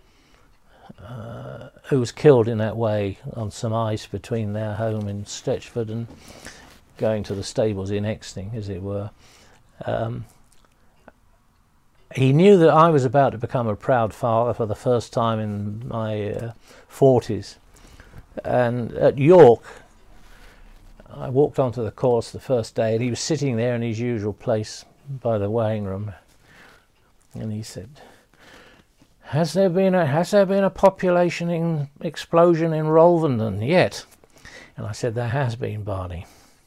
uh, who was killed in that way on some ice between their home in Stetchford and going to the stables in Exting, as it were. Um, he knew that I was about to become a proud father for the first time in my uh, forties. And at York, I walked onto the course the first day, and he was sitting there in his usual place by the weighing room, and he said, has there been a has there been a population in explosion in Rolvenden yet? And I said, there has been, Barney.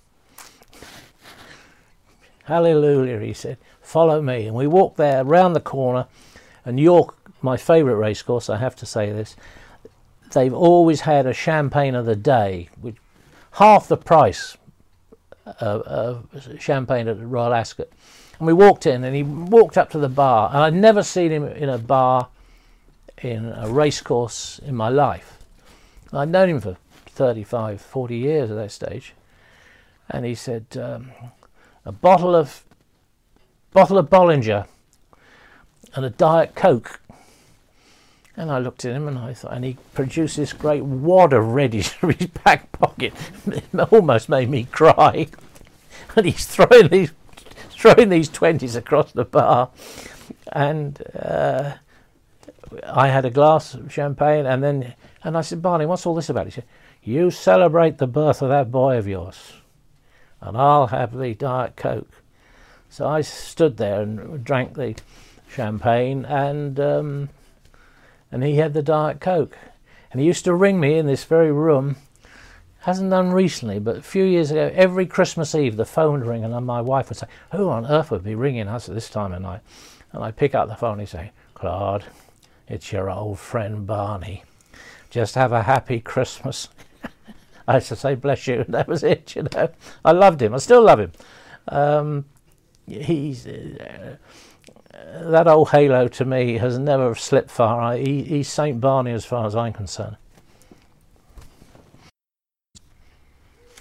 Hallelujah, he said, follow me. And we walked there round the corner, and York, my favourite racecourse, I have to say this, they've always had a champagne of the day, which half the price of, of champagne at the Royal Ascot. And we walked in, and he walked up to the bar, and I'd never seen him in a bar in a racecourse in my life. I'd known him for thirty-five, forty years at that stage. And he said, um, a bottle of bottle of Bollinger and a Diet Coke. And I looked at him, and I thought, and he produced this great wad of reddish from his back pocket. It almost made me cry. And he's throwing these throwing these twenties across the bar, and uh, I had a glass of champagne, and then and I said, Barney, what's all this about? He said, you celebrate the birth of that boy of yours, and I'll have the Diet Coke. So I stood there and drank the champagne, and um, and he had the Diet Coke. And he used to ring me in this very room, hasn't done recently, but a few years ago, every Christmas Eve the phone would ring, and my wife would say, who on earth would be ringing us at this time of night? And I'd pick up the phone and he'd say, Claude, it's your old friend Barney. Just have a happy Christmas. I used to say, bless you, and that was it, you know. I loved him, I still love him. Um, he's... Uh, that old halo to me has never slipped far. I, he, he's Saint Barney as far as I'm concerned.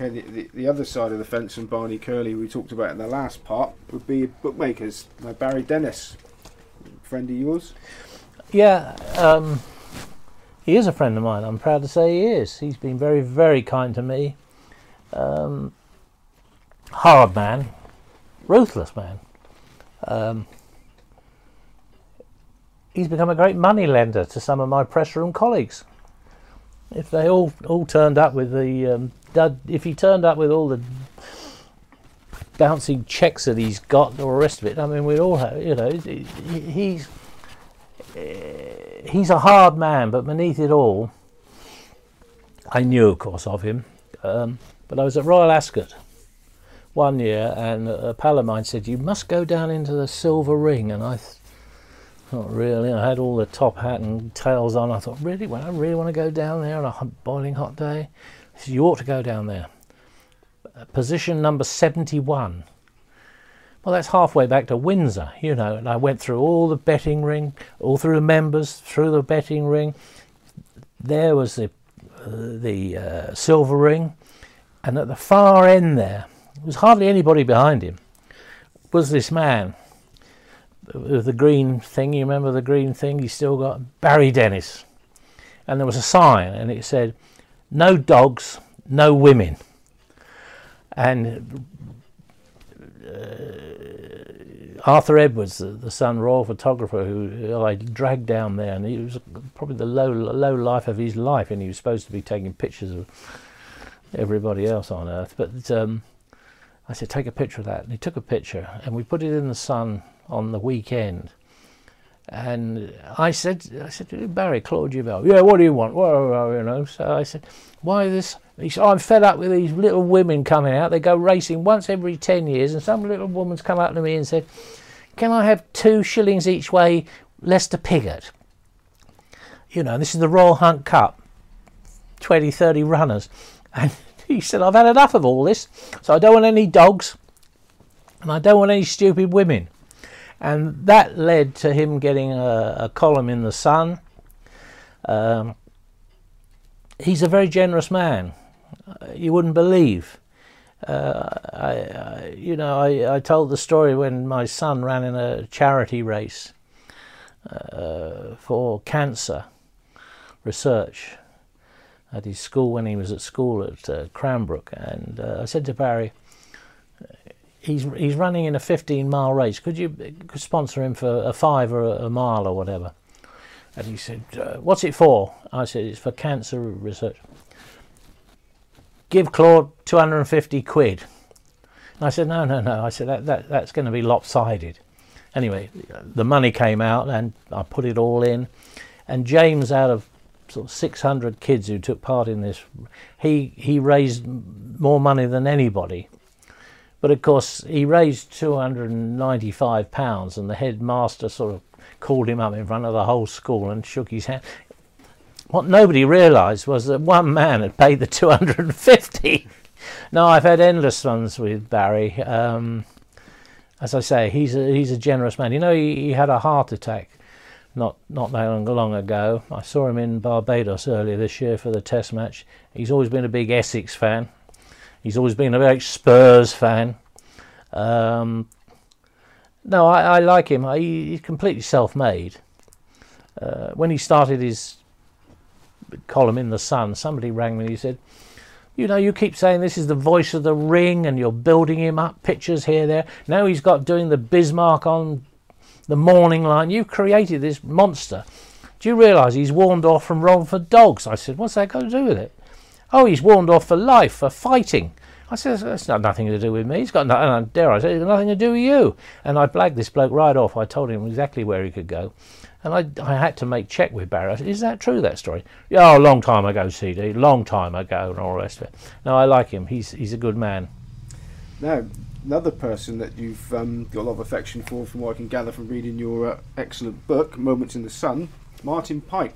Okay, the, the, the other side of the fence from Barney Curley we talked about in the last part would be bookmakers. Now, Barry Dennis, friend of yours? Yeah, um, he is a friend of mine. I'm proud to say he is. He's been very, very kind to me. Um, hard man, ruthless man. Um, he's become a great money lender to some of my press room colleagues. If they all all turned up with the, um, dud, if he turned up with all the bouncing checks that he's got, and all the rest of it, I mean, we'd all have, you know, he, he's he's a hard man, but beneath it all, I knew, of course, of him. Um, but I was at Royal Ascot one year, and a pal of mine said, "You must go down into the Silver Ring," and I. Th- Not really. I had all the top hat and tails on. I thought, really? Well, I really want to go down there on a hot, boiling hot day? He said, you ought to go down there. Position number seventy-one. Well, that's halfway back to Windsor, you know. And I went through all the betting ring, all through the members, through the betting ring. There was the uh, the uh, Silver Ring, and at the far end there, there was hardly anybody behind him, was this man. With the green thing, you remember the green thing? He still got Barry Dennis, and there was a sign, and it said, "No dogs, no women." And uh, Arthur Edwards, the, the Sun Royal photographer, who, who I dragged down there, and he was probably the low low life of his life, and he was supposed to be taking pictures of everybody else on Earth. But um, I said, "Take a picture of that," and he took a picture, and we put it in the Sun on the weekend. And I said, I said, "Barry, Claude Duval, yeah, what do you want?" Well, you know. So I said, "Why this?" He said, "I'm fed up with these little women coming out. They go racing once every ten years, and some little woman's come up to me and said, 'Can I have two shillings each way, Leicester Piggott?' You know, this is the Royal Hunt Cup, twenty, thirty runners." And he said, "I've had enough of all this, so I don't want any dogs, and I don't want any stupid women." And that led to him getting a, a column in the Sun. Um, he's a very generous man. You wouldn't believe. Uh, I, I, you know, I, I told the story when my son ran in a charity race uh, for cancer research at his school when he was at school at uh, Cranbrook. And uh, I said to Barry, He's he's running in a fifteen mile race. Could you sponsor him for a five or a, a mile or whatever? And he said, uh, "What's it for?" I said, "It's for cancer research." "Give Claude two hundred and fifty quid." And I said, "No, no, no." I said, that, that that's going to be lopsided. Anyway, the money came out, and I put it all in. And James, out of sort of six hundred kids who took part in this, he he raised more money than anybody. But of course, he raised two hundred and ninety-five pounds, and the headmaster sort of called him up in front of the whole school and shook his hand. What nobody realised was that one man had paid the two hundred and fifty. No, I've had endless ones with Barry. Um, as I say, he's a, he's a generous man. You know, he, he had a heart attack not not that long, long ago. I saw him in Barbados earlier this year for the Test match. He's always been a big Essex fan. He's always been a very Spurs fan. Um, no, I, I like him. I, he's completely self-made. Uh, when he started his column in the Sun, somebody rang me and he said, "You know, you keep saying this is the voice of the ring and you're building him up, pictures here, there. Now he's got doing the Bismarck on the morning line. You've created this monster. Do you realise he's warned off from Romford Dogs?" I said, "What's that got to do with it?" "Oh, he's warned off for life, for fighting." I said, "That's got nothing to do with me. He's got no, and dare I say, it's got nothing to do with you." And I blagged this bloke right off. I told him exactly where he could go. And I, I had to make check with Barry. I said, "Is that true, that story?" "Yeah, a long time ago, C D, long time ago," and all the rest of it. No, I like him. He's he's a good man. Now, another person that you've um, got a lot of affection for, from what I can gather from reading your uh, excellent book, Moments in the Sun, Martin Pipe.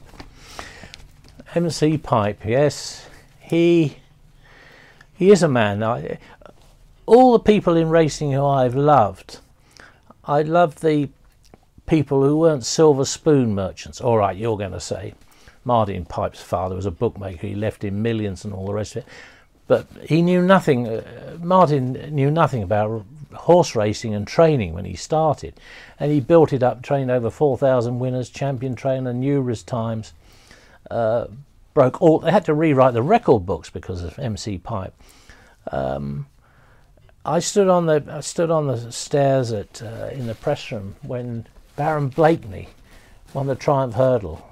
M C Pipe, yes. He he is a man. I, all the people in racing who I've loved, I loved the people who weren't silver spoon merchants. All right, you're going to say Martin Pipe's father was a bookmaker. He left him millions and all the rest of it. But he knew nothing, uh, Martin knew nothing about horse racing and training when he started. And he built it up, trained over four thousand winners, champion trainer numerous times, uh, broke all, they had to rewrite the record books because of M C Pipe. Um, I stood on the I stood on the stairs at uh, in the press room when Baron Blakeney won the Triumph Hurdle,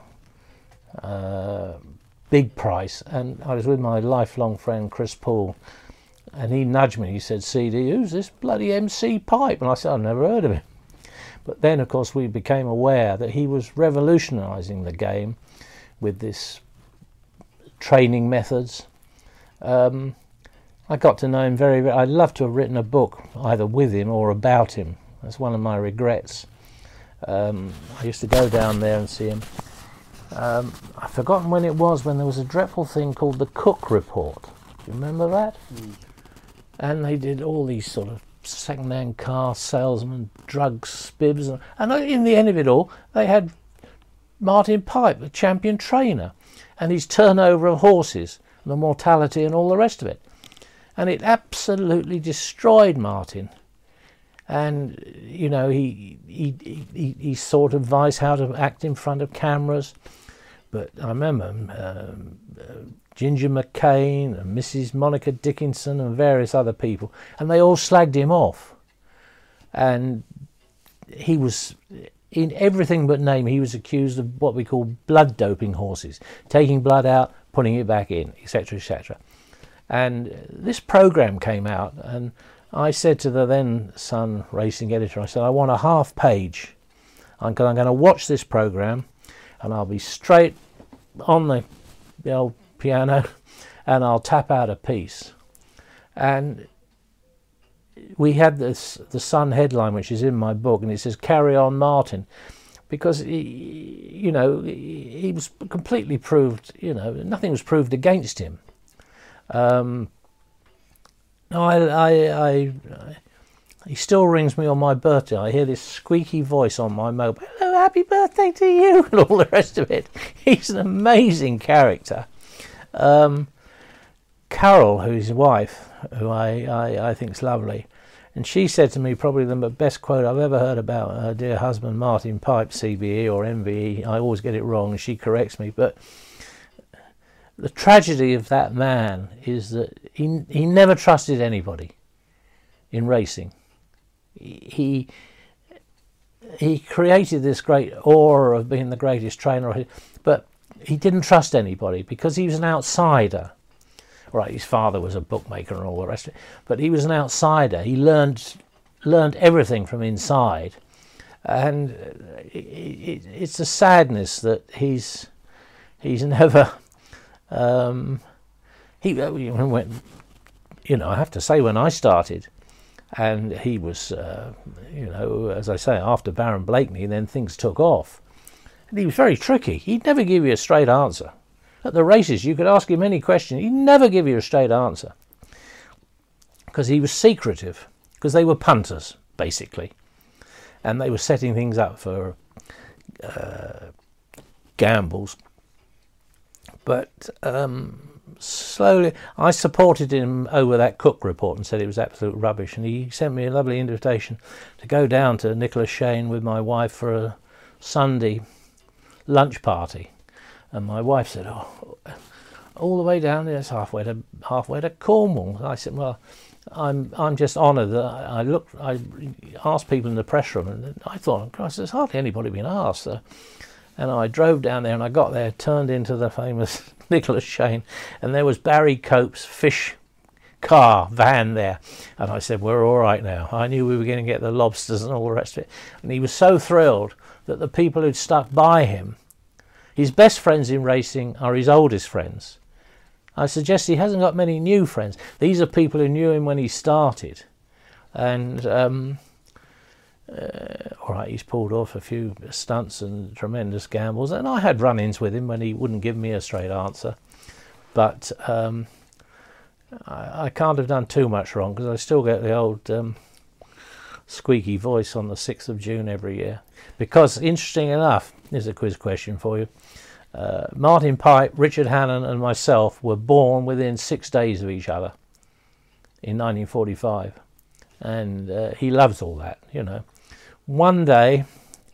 uh, big price, and I was with my lifelong friend Chris Poole, and he nudged me. He said, "C D, who's this bloody M C Pipe?" And I said, "I've never heard of him." But then, of course, we became aware that he was revolutionising the game with this training methods. Um, I got to know him very, very, I'd love to have written a book either with him or about him. That's one of my regrets. Um, I used to go down there and see him. Um, I've forgotten when it was, when there was a dreadful thing called the Cook Report. Do you remember that? Mm. And they did all these sort of second-hand car salesmen, drugs, bibs, and, and in the end of it all, they had Martin Pipe, the champion trainer, and his turnover of horses, and the mortality and all the rest of it. And it absolutely destroyed Martin. And, you know, he, he, he, he sought advice how to act in front of cameras. But I remember um, uh, Ginger McCain and Missus Monica Dickinson and various other people, and they all slagged him off. And he was, in everything but name, he was accused of what we call blood doping horses, taking blood out, putting it back in, et cetera, et cetera. And this program came out, and I said to the then Sun racing editor, I said, I want a half page. I'm, I'm going to watch this program, and I'll be straight on the, the old piano, and I'll tap out a piece. And we had this, the Sun headline, which is in my book, and it says, "Carry on, Martin," because he, you know, he, he was completely proved, you know, nothing was proved against him. Um, no, I, I, I, I, he still rings me on my birthday. I hear this squeaky voice on my mobile. "Hello, happy birthday to you," and all the rest of it. He's an amazing character. Um, Carol, who's his wife, who I, I, I think is lovely, and she said to me probably the best quote I've ever heard about her dear husband, Martin Pipe, C B E or M V E. I always get it wrong, and she corrects me, but the tragedy of that man is that he he never trusted anybody in racing. He he created this great aura of being the greatest trainer, but he didn't trust anybody because he was an outsider. Right, his father was a bookmaker and all the rest of it, but he was an outsider. He learned learned everything from inside, and it, it, it's a sadness that he's he's never. Um, he went, you know, I have to say, when I started, and he was, uh, you know, as I say, after Baron Blakeney, then things took off. And he was very tricky. He'd never give you a straight answer. At the races, you could ask him any question. He'd never give you a straight answer. Because he was secretive. Because they were punters, basically. And they were setting things up for uh, gambles. But um, slowly, I supported him over that Cook report and said it was absolute rubbish. And he sent me a lovely invitation to go down to Nicholas Shane with my wife for a Sunday lunch party. And my wife said, "Oh, all the way down there, it's halfway to halfway to Cornwall." I said, "Well, I'm I'm just honoured that I, I looked. I asked people in the press room, and I thought, Christ, there's hardly anybody been asked." So, and I drove down there, and I got there, turned into the famous Nicholas Shane, and there was Barry Cope's fish car van there, and I said, "We're all right now." I knew we were going to get the lobsters and all the rest of it, and he was so thrilled that the people who'd stuck by him. His best friends in racing are his oldest friends. I suggest he hasn't got many new friends. These are people who knew him when he started. And, um, uh, all right, he's pulled off a few stunts and tremendous gambles. And I had run-ins with him when he wouldn't give me a straight answer. But um, I, I can't have done too much wrong because I still get the old um, squeaky voice on the sixth of June every year. Because, interesting enough, here's a quiz question for you. Uh, Martin Pipe, Richard Hannon and myself were born within six days of each other in nineteen forty-five. And uh, he loves all that, you know. One day,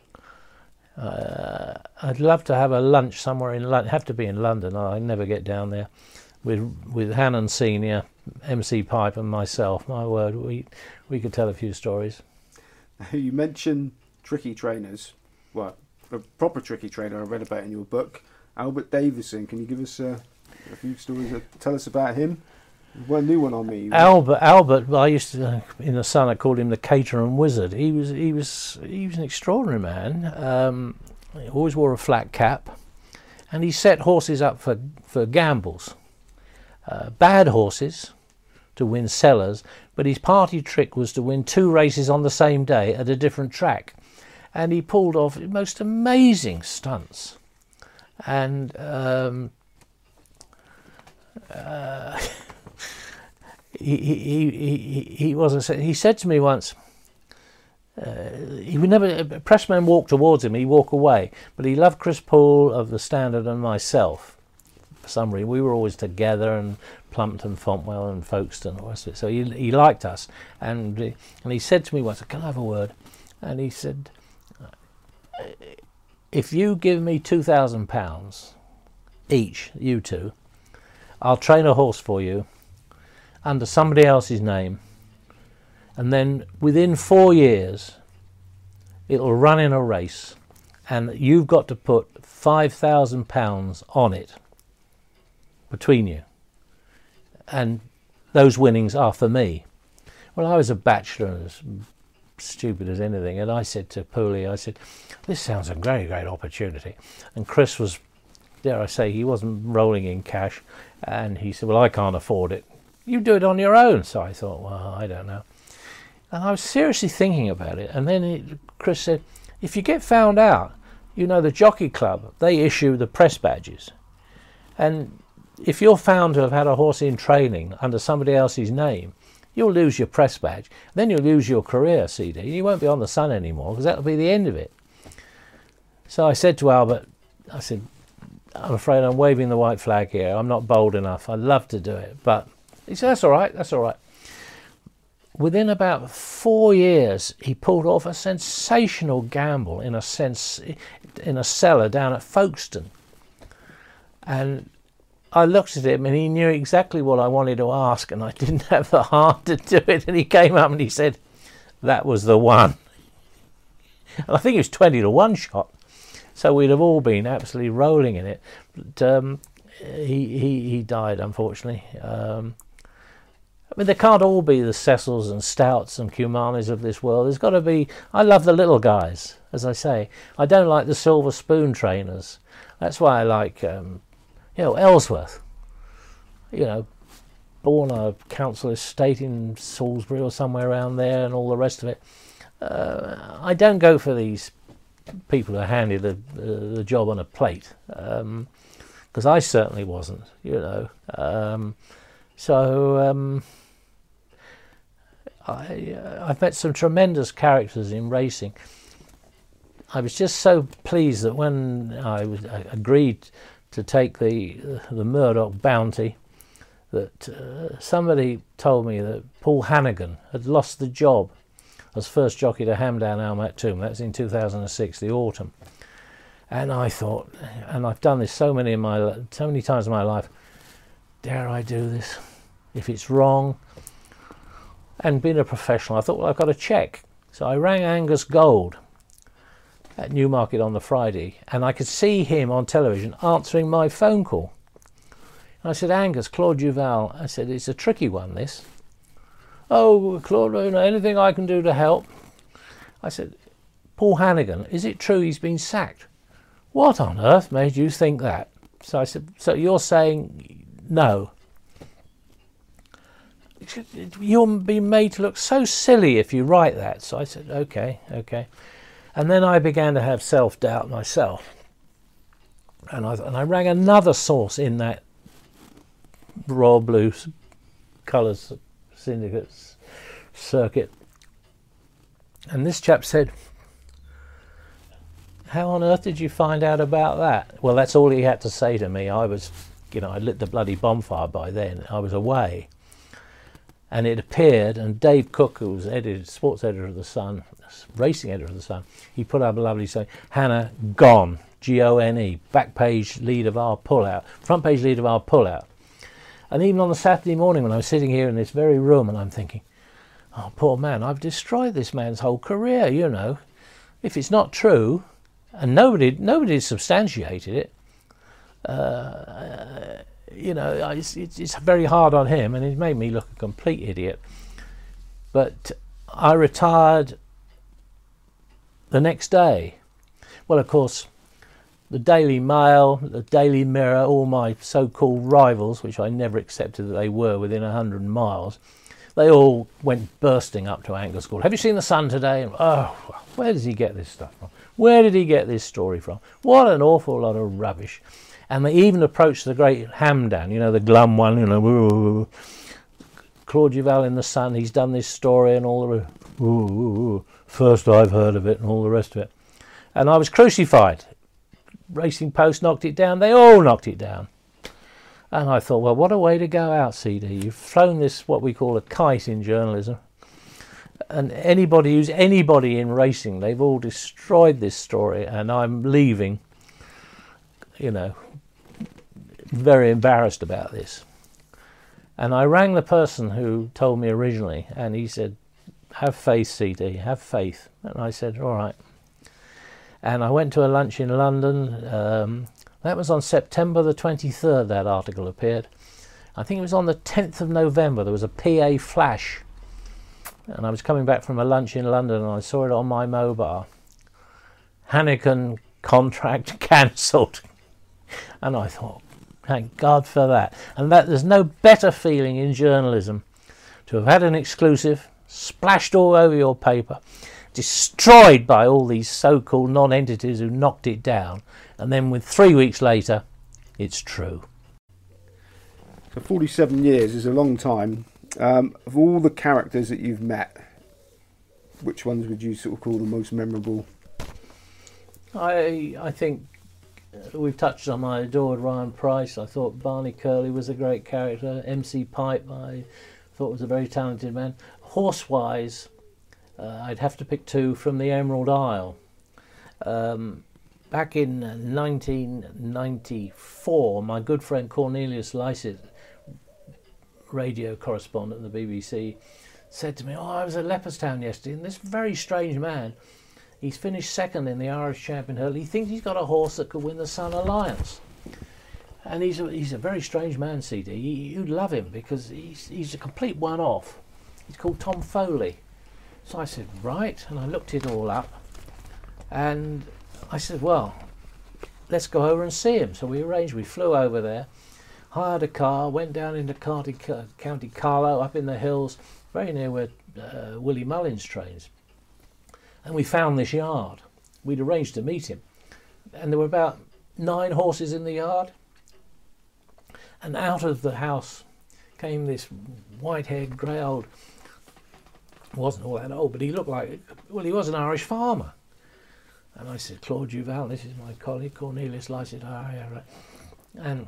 uh, I'd love to have a lunch somewhere in London. Have to be in London. I never get down there. With with Hannon Senior, M C Pipe, and myself. My word, we we could tell a few stories. You mentioned tricky trainers. Well, a proper tricky trainer I read about in your book, Albert Davison. Can you give us uh, a few stories? That tell us about him. One new one on me. Albert, Albert. Well, I used to uh, in the Sun. I called him the Cateran Wizard. He was, he was, he was an extraordinary man. Um, he always wore a flat cap, and he set horses up for for gambles. Uh, bad horses to win sellers, but his party trick was to win two races on the same day at a different track, and he pulled off most amazing stunts. And um, uh, he, he, he, he, he was a, he said to me once, uh, he would never, a pressman walked towards him, he'd walk away, but he loved Chris Poole of the Standard and myself. For some reason, we were always together, and Plumpton, Fontwell and Folkestone, all the rest of it. So he, he liked us, and he, and he said to me once, "Can I have a word?" And he said, "If you give me two thousand pounds each, you two, I'll train a horse for you under somebody else's name, and then within four years, it'll run in a race, and you've got to put five thousand pounds on it between you, and those winnings are for me." Well, I was a bachelor, as stupid as anything, and I said to Pooley, I said, "This sounds a very great opportunity." And Chris was, dare I say, he wasn't rolling in cash, and he said, "Well, I can't afford it. You do it on your own." So I thought, well, I don't know. And I was seriously thinking about it, and then it, Chris said, "If you get found out, you know, the Jockey Club, they issue the press badges, and if you're found to have had a horse in training under somebody else's name, you'll lose your press badge. Then you'll lose your career, C D. You won't be on the Sun anymore, because that'll be the end of it." So I said to Albert, I said, "I'm afraid I'm waving the white flag here. I'm not bold enough. I'd love to do it." But he said, "That's all right, that's all right." Within about four years, he pulled off a sensational gamble in a sense in a cellar down at Folkestone. And I looked at him, and he knew exactly what I wanted to ask, and I didn't have the heart to do it. And he came up and he said, "That was the one." And I think it was twenty to one shot, so we'd have all been absolutely rolling in it. But um, he, he he died, unfortunately. Um, I mean, there can't all be the Cecils and Stouts and Cumanis of this world. There's got to be. I love the little guys, as I say. I don't like the silver spoon trainers. That's why I like. Um, You know, Ellsworth, you know, born on a council estate in Salisbury or somewhere around there, and all the rest of it. Uh, I don't go for these people who are handed the, the, the job on a plate, because um, I certainly wasn't, you know. Um, so um, I, uh, I've met some tremendous characters in racing. I was just so pleased that when I, was, I agreed to take the the Murdoch bounty, that uh, somebody told me that Paul Hannigan had lost the job as first jockey to Hamdan Al Maktoum. That's in two thousand six, the autumn. And I thought, and I've done this so many in my so many times in my life, dare I do this? If it's wrong, and being a professional, I thought, well, I've got to check. So I rang Angus Gold at Newmarket on the Friday, and I could see him on television answering my phone call. And I said, "Angus, Claude Duval." I said, "It's a tricky one, this." "Oh, Claude, anything I can do to help?" I said, "Paul Hannigan, is it true he's been sacked?" "What on earth made you think that?" So I said, "So you're saying no?" "You'll be made to look so silly if you write that." So I said, okay, okay. And then I began to have self-doubt myself. And I, and I rang another source in that Royal Blue Colours Syndicates circuit. And this chap said, how on earth did you find out about that? Well, that's all he had to say to me. I was, you know, I lit the bloody bonfire by then. I was away. And it appeared, and Dave Cook, who was editor, sports editor of The Sun, racing editor of The Sun, he put up a lovely saying, Hannah, gone, G O N E, back page lead of our pullout, front page lead of our pullout. And even on the Saturday morning when I was sitting here in this very room and I'm thinking, oh, poor man, I've destroyed this man's whole career, you know. If it's not true, and nobody, nobody substantiated it, uh, you know, it's, it's, it's very hard on him, and it made me look a complete idiot. But I retired the next day. Well, of course, the Daily Mail, the Daily Mirror, all my so-called rivals, which I never accepted that they were within a hundred miles, they all went bursting up to Anchor School. Have you seen The Sun today? And, oh, where does he get this stuff from? Where did he get this story from? What an awful lot of rubbish. And they even approached the great Hamdan, you know, the glum one, you know, ooh, ooh, Claude Duval in The Sun, he's done this story and all the, ooh, ooh, ooh, first I've heard of it and all the rest of it. And I was crucified. Racing Post knocked it down, they all knocked it down. And I thought, well, what a way to go out, C D. You've flown this, what we call a kite in journalism. And anybody who's anybody in racing, they've all destroyed this story, and I'm leaving, you know, very embarrassed about this. And I rang the person who told me originally, and he said, have faith, C D, have faith. And I said, all right. And I went to a lunch in London. Um, that was on September the twenty-third, that article appeared. I think it was on the tenth of November. There was a P A flash. And I was coming back from a lunch in London, and I saw it on my mobile. Hanneken contract cancelled. And I thought, thank God for that. And that there's no better feeling in journalism to have had an exclusive splashed all over your paper, destroyed by all these so-called non-entities who knocked it down, and then with three weeks later, it's true. So forty-seven years is a long time. Um, of all the characters that you've met, which ones would you sort of call the most memorable? I I think we've touched on my adored Ryan Price. I thought Barney Curley was a great character. M C Pipe, I thought was a very talented man. Horsewise, uh, I'd have to pick two from the Emerald Isle. Um, back in nineteen ninety-four, my good friend Cornelius Lycett, radio correspondent at the B B C, said to me, oh, I was at Leopardstown yesterday, and this very strange man, he's finished second in the Irish Champion Hurdle. He thinks he's got a horse that could win the Sun Alliance. And he's a, he's a very strange man, C D. You'd love him because he's, he's a complete one-off. He's called Tom Foley. So I said, right, and I looked it all up. And I said, well, let's go over and see him. So we arranged, we flew over there, hired a car, went down into County, County Carlow, up in the hills, very near where uh, Willie Mullins trains. And we found this yard. We'd arranged to meet him. And there were about nine horses in the yard. And out of the house came this white-haired, grey-old, wasn't all that old, but he looked like, well, he was an Irish farmer. And I said, Claude Duval, this is my colleague, Cornelius Lycett. Oh, yeah, right. And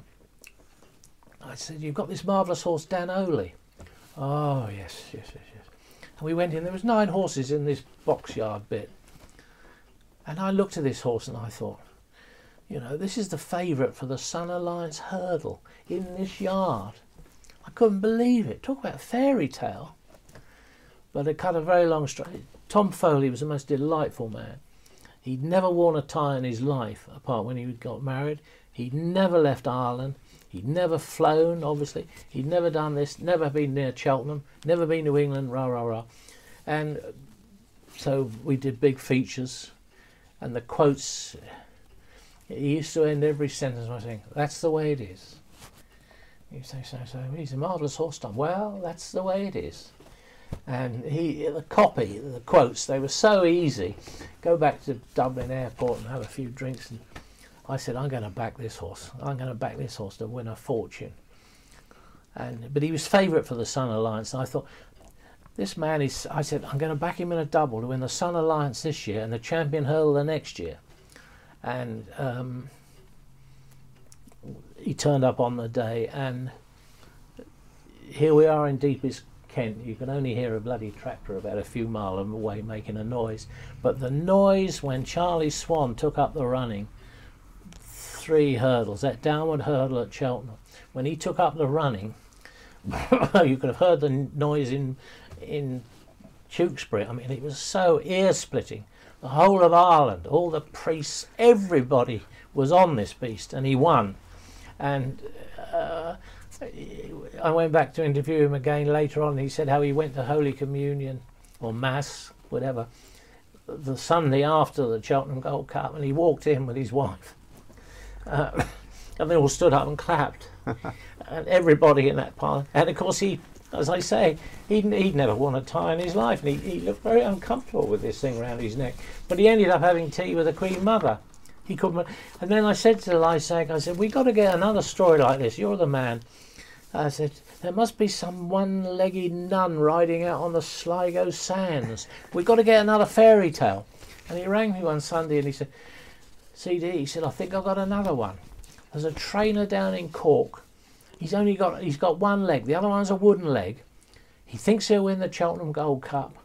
I said, you've got this marvellous horse, Dan Oley. Oh, yes, yes, yes, yes. And we went in, there was nine horses in this box yard bit. And I looked at this horse and I thought, you know, this is the favourite for the Sun Alliance hurdle in this yard. I couldn't believe it. Talk about a fairy tale. But it cut a very long story. Tom Foley was the most delightful man. He'd never worn a tie in his life, apart when he got married. He'd never left Ireland. He'd never flown, obviously. He'd never done this, never been near Cheltenham, never been to England, rah, rah, rah. And so we did big features. And the quotes, he used to end every sentence by saying, that's the way it is. You say, so, so, he's a marvellous horse, Tom. Well, that's the way it is. And he, the copy, the quotes, they were so easy. Go back to Dublin Airport and have a few drinks. And I said, I'm going to back this horse. I'm going to back this horse to win a fortune. And but he was favourite for the Sun Alliance. And I thought, this man is, I said, I'm going to back him in a double to win the Sun Alliance this year and the Champion Hurdle the next year. and um, he turned up on the day, and here we are in deepest Kent. You can only hear a bloody tractor about a few miles away making a noise, but the noise when Charlie Swan took up the running, three hurdles, that downward hurdle at Cheltenham, when he took up the running, you could have heard the noise in in Tewkesbury. I mean, it was so ear-splitting. The whole of Ireland, all the priests, everybody was on this beast, and he won. And uh, I went back to interview him again later on, and he said how he went to Holy Communion, or Mass, whatever, the Sunday after the Cheltenham Gold Cup, and he walked in with his wife. Uh, and they all stood up and clapped. And everybody in that part. And of course, he, as I say, he'd, he'd never worn a tie in his life, and he, he looked very uncomfortable with this thing around his neck. But he ended up having tea with the Queen Mother. He couldn't. And then I said to Lysaght, I said, "We got to get another story like this. You're the man." I said, "There must be some one-legged nun riding out on the Sligo sands. We've got to get another fairy tale." And he rang me one Sunday and he said, "C D," he said, "I think I've got another one. There's a trainer down in Cork. He's only got he's got one leg. The other one's a wooden leg. He thinks he'll win the Cheltenham Gold Cup.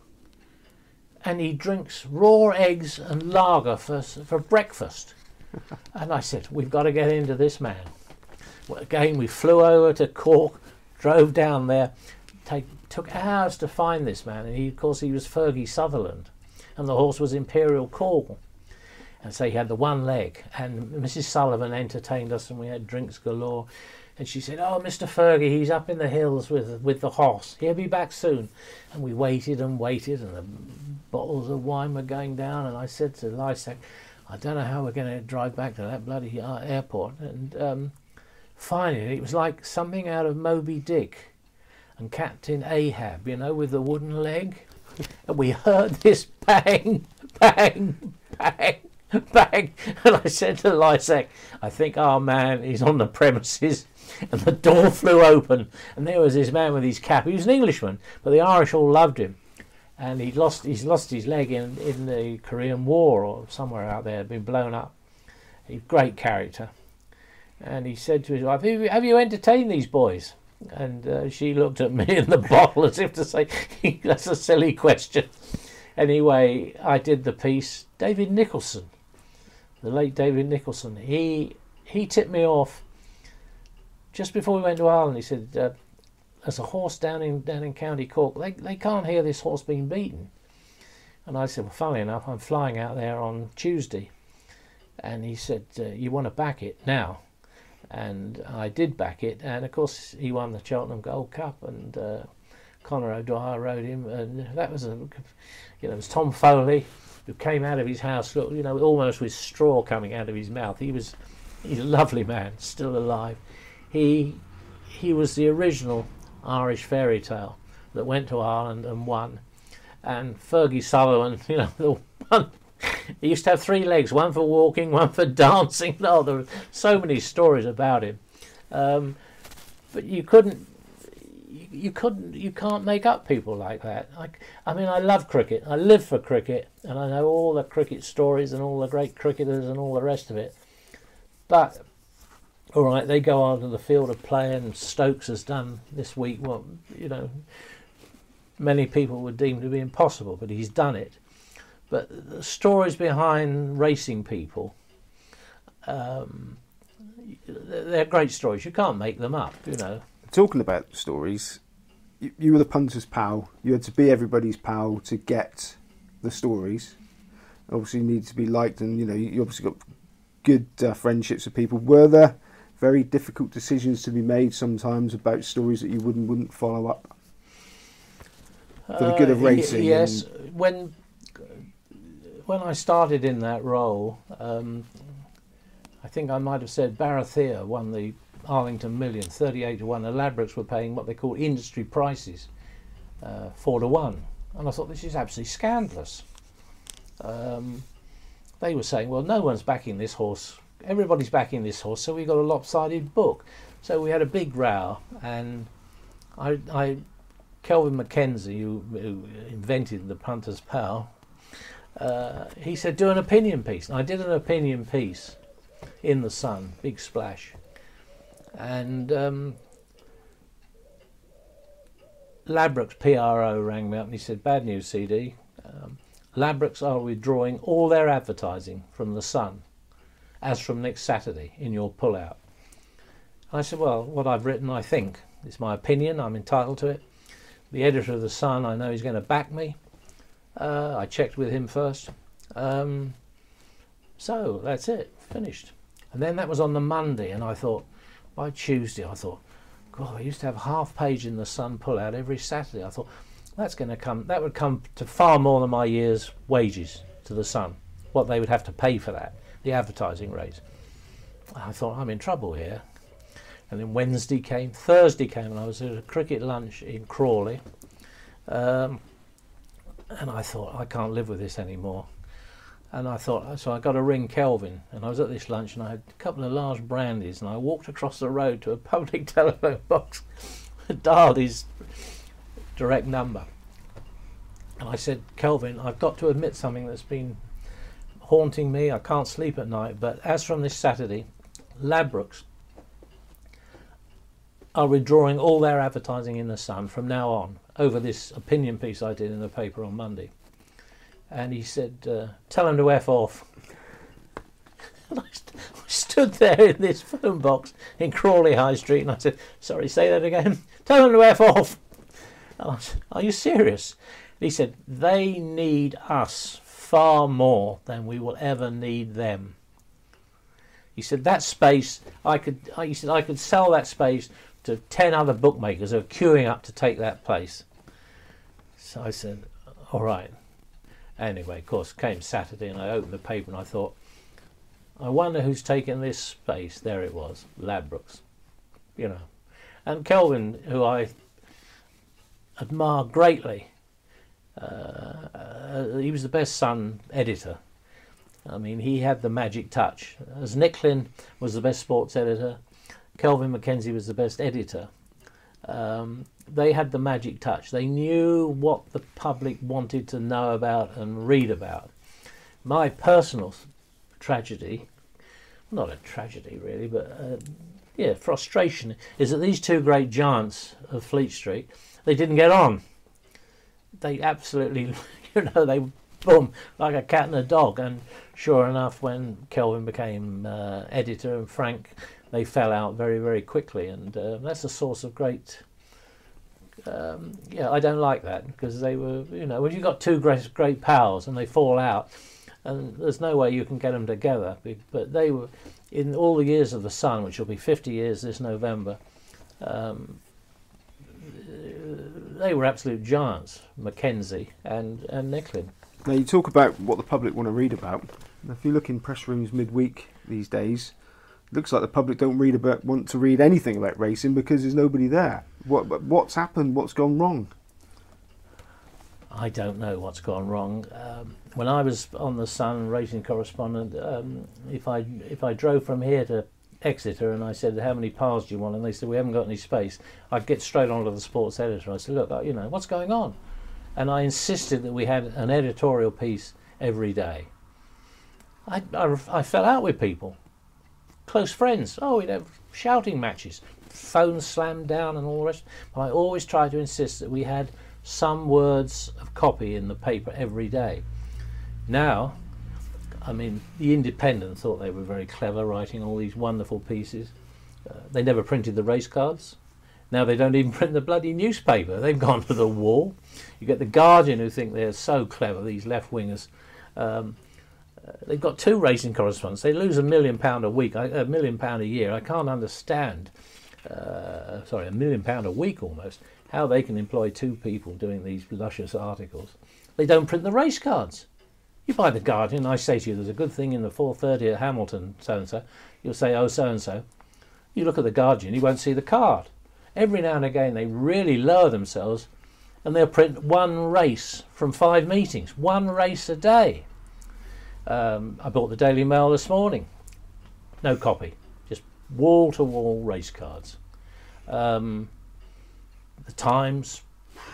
And he drinks raw eggs and lager for for breakfast." And I said, "We've got to get into this man." Well, again, we flew over to Cork, drove down there, take, took hours to find this man. And he, of course, he was Fergie Sutherland, and the horse was Imperial Call. And so he had the one leg. And Missus Sullivan entertained us, and we had drinks galore. And she said, "Oh, Mister Fergie, he's up in the hills with with the horse. He'll be back soon." And we waited and waited, and the bottles of wine were going down. And I said to Lysaght, "I don't know how we're going to drive back to that bloody airport." And um, finally, it was like something out of Moby Dick and Captain Ahab, you know, with the wooden leg. And we heard this bang, bang, bang, bang. And I said to Lysaght, "I think our man is on the premises." And the door flew open, and there was this man with his cap. He was an Englishman, but the Irish all loved him. And he'd lost, he's lost his leg in, in the Korean War or somewhere out there, had been blown up. He's a great character. And he said to his wife, "Have you, have you entertained these boys?" And uh, she looked at me in the bottle as if to say, "That's a silly question." Anyway, I did the piece. David Nicholson, the late David Nicholson, he he tipped me off just before we went to Ireland. He said, uh, "There's a horse down in down in County Cork. They they can't hear this horse being beaten." And I said, "Well, funnily enough, I'm flying out there on Tuesday." And he said, uh, "You want to back it now?" And I did back it, and of course he won the Cheltenham Gold Cup, and uh, Conor O'Dwyer rode him, and that was a, you know, it was Tom Foley, who came out of his house, look, you know, almost with straw coming out of his mouth. He was, he's a lovely man, still alive. He he was the original Irish fairy tale that went to Ireland and won. And Fergie Sutherland, you know, the one, he used to have three legs, one for walking, one for dancing. No, there were so many stories about him. Um, but you couldn't, you, you couldn't, you can't make up people like that. I, I mean, I love cricket. I live for cricket, and I know all the cricket stories and all the great cricketers and all the rest of it. But all right, they go on to the field of play, and Stokes has done this week what, you know, many people would deem to be impossible, but he's done it. But the stories behind racing people, um, they're great stories. You can't make them up, you know. Talking about stories, you, you were the punter's pal. You had to be everybody's pal to get the stories. Obviously, you need to be liked, and you know you obviously got good uh, friendships with people. Were there very difficult decisions to be made sometimes about stories that you wouldn't wouldn't follow up for the good of racing? Uh, yes, and... when when I started in that role, um, I think I might have said Barathea won the Arlington Million, thirty-eight to one. The Ladbrokes were paying what they call industry prices, uh, four to one, and I thought, this is absolutely scandalous. Um, they were saying, well, no one's backing this horse. Everybody's backing this horse, so we got a lopsided book. So we had a big row, and I, I Kelvin Mackenzie, who, who invented the punter's pal, uh, he said, do an opinion piece. And I did an opinion piece in the Sun, big splash. And um, Ladbrokes P R O rang me up and he said, bad news, C D. Um, Ladbrokes are withdrawing all their advertising from the Sun as from next Saturday in your pullout. I said, well, what I've written, I think. It's my opinion. I'm entitled to it. The editor of the Sun, I know he's going to back me. Uh, I checked with him first. Um, so that's it. Finished. And then that was on the Monday, and I thought, by Tuesday, I thought, God, I used to have a half page in the Sun pullout every Saturday. I thought, that's going to come, that would come to far more than my year's wages to the Sun, what they would have to pay for that, the advertising rates. I thought, I'm in trouble here. And then Wednesday came, Thursday came, and I was at a cricket lunch in Crawley. Um, and I thought, I can't live with this anymore. And I thought, so I got to ring Kelvin. And I was at this lunch, and I had a couple of large brandies, and I walked across the road to a public telephone box, dialed his direct number. And I said, Kelvin, I've got to admit something that's been haunting me. I can't sleep at night. But as from this Saturday, Ladbrokes are withdrawing all their advertising in the Sun from now on over this opinion piece I did in the paper on Monday. And he said, uh, tell them to F off. And I, st I stood there in this phone box in Crawley High Street and I said, sorry, say that again. Tell them to F off. And I said, are you serious? And he said, they need us far more than we will ever need them. He said, that space, I could, he said, I could sell that space to ten other bookmakers who are queuing up to take that place. So I said, all right. Anyway, of course, came Saturday and I opened the paper and I thought, I wonder who's taken this space. There it was, Ladbrokes, you know. And Kelvin, who I admire greatly, uh, uh, he was the best Sun editor. I mean, he had the magic touch. As Nicklin was the best sports editor, Kelvin Mackenzie was the best editor. Um, they had the magic touch. They knew what the public wanted to know about and read about. My personal tragedy, not a tragedy really, but uh, yeah, frustration, is that these two great giants of Fleet Street, they didn't get on. They absolutely, you know, they boom, like a cat and a dog. And sure enough, when Kelvin became uh, editor and Frank, they fell out very, very quickly, and uh, that's a source of great. Um, yeah, I don't like that because they were, you know, when you've got two great, great pals and they fall out, and there's no way you can get them together. But they were, in all the years of the Sun, which will be fifty years this November, um, they were absolute giants, Mackenzie and and Nicklin. Now you talk about what the public want to read about. If you look in press rooms midweek these days, it looks like the public don't read about want to read anything about racing because there's nobody there. What what's happened? What's gone wrong? I don't know what's gone wrong. Um, when I was on the Sun racing correspondent, um, if I if I drove from here to Exeter and I said, how many cars do you want? And they said, we haven't got any space. I'd get straight on to the sports editor. I said, look, you know, what's going on? And I insisted that we had an editorial piece every day. I, I, I fell out with people, close friends. Oh, we'd have shouting matches, phones slammed down and all the rest. But I always tried to insist that we had some words of copy in the paper every day. Now, I mean, the Independent thought they were very clever writing all these wonderful pieces. Uh, they never printed the race cards. Now they don't even print the bloody newspaper. They've gone to the wall. You get the Guardian, who think they're so clever, these left-wingers. Um, uh, they've got two racing correspondents. They lose a million pound a week, a million pound a year. I can't understand, uh, sorry, a million pound a week almost, how they can employ two people doing these luscious articles. They don't print the race cards. You buy the Guardian, I say to you, there's a good thing in the four thirty at Hamilton, so-and-so. You'll say, oh, so-and-so. You look at the Guardian, you won't see the card. Every now and again they really lower themselves and they'll print one race from five meetings, one race a day. Um, I bought the Daily Mail this morning. No copy, just wall-to-wall race cards. Um, the Times,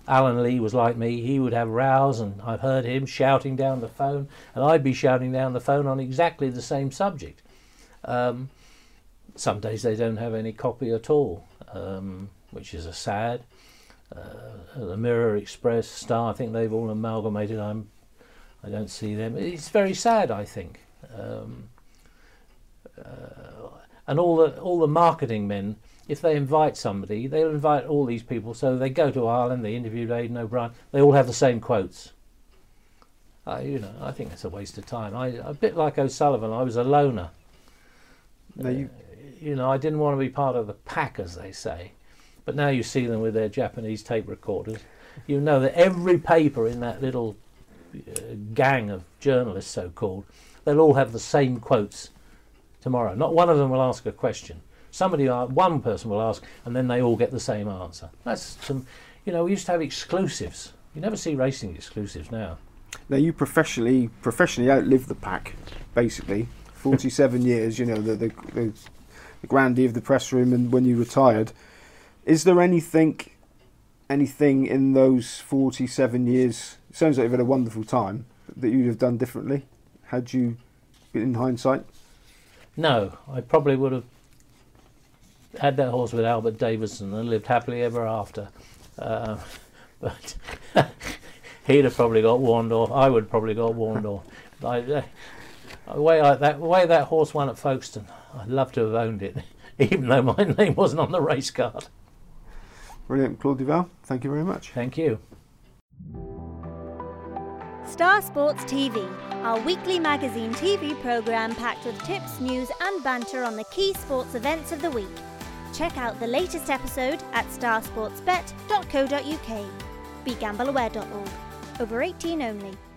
Alan Lee was like me. He would have rows, and I've heard him shouting down the phone, and I'd be shouting down the phone on exactly the same subject. Um, some days they don't have any copy at all, um, which is a sad. Uh, the Mirror, Express, Star, I think they've all amalgamated. I'm, I don't see them. It's very sad, I think. Um, uh, and all the all the marketing men, if they invite somebody, they'll invite all these people. So they go to Ireland, they interviewed Aidan O'Brien. They all have the same quotes. Uh, you know, I think it's a waste of time. I, a bit like O'Sullivan, I was a loner. No, you... Uh, you know, I didn't want to be part of the pack, as they say. But now you see them with their Japanese tape recorders. You know that every paper in that little uh, gang of journalists, so-called, they'll all have the same quotes tomorrow. Not one of them will ask a question. Somebody, one person will ask, and then they all get the same answer. That's some, you know, we used to have exclusives. You never see racing exclusives now. Now you professionally professionally outlived the pack, basically. forty-seven years, you know, the, the, the, the grandee of the press room, and when you retired. Is there anything, anything in those forty-seven years, it sounds like you've had a wonderful time, that you'd have done differently, had you, in hindsight? No, I probably would have had that horse with Albert Davidson and lived happily ever after. Uh, but he'd have probably got warned off. I would have probably got warned off. I, uh, the way I, that the way that horse won at Folkestone, I'd love to have owned it, even though my name wasn't on the race card. Brilliant, Claude Duval. Thank you very much. Thank you. Star Sports T V, our weekly magazine T V programme packed with tips, news and banter on the key sports events of the week. Check out the latest episode at star sports bet dot co dot uk. Be gamble aware dot org. Over eighteen only.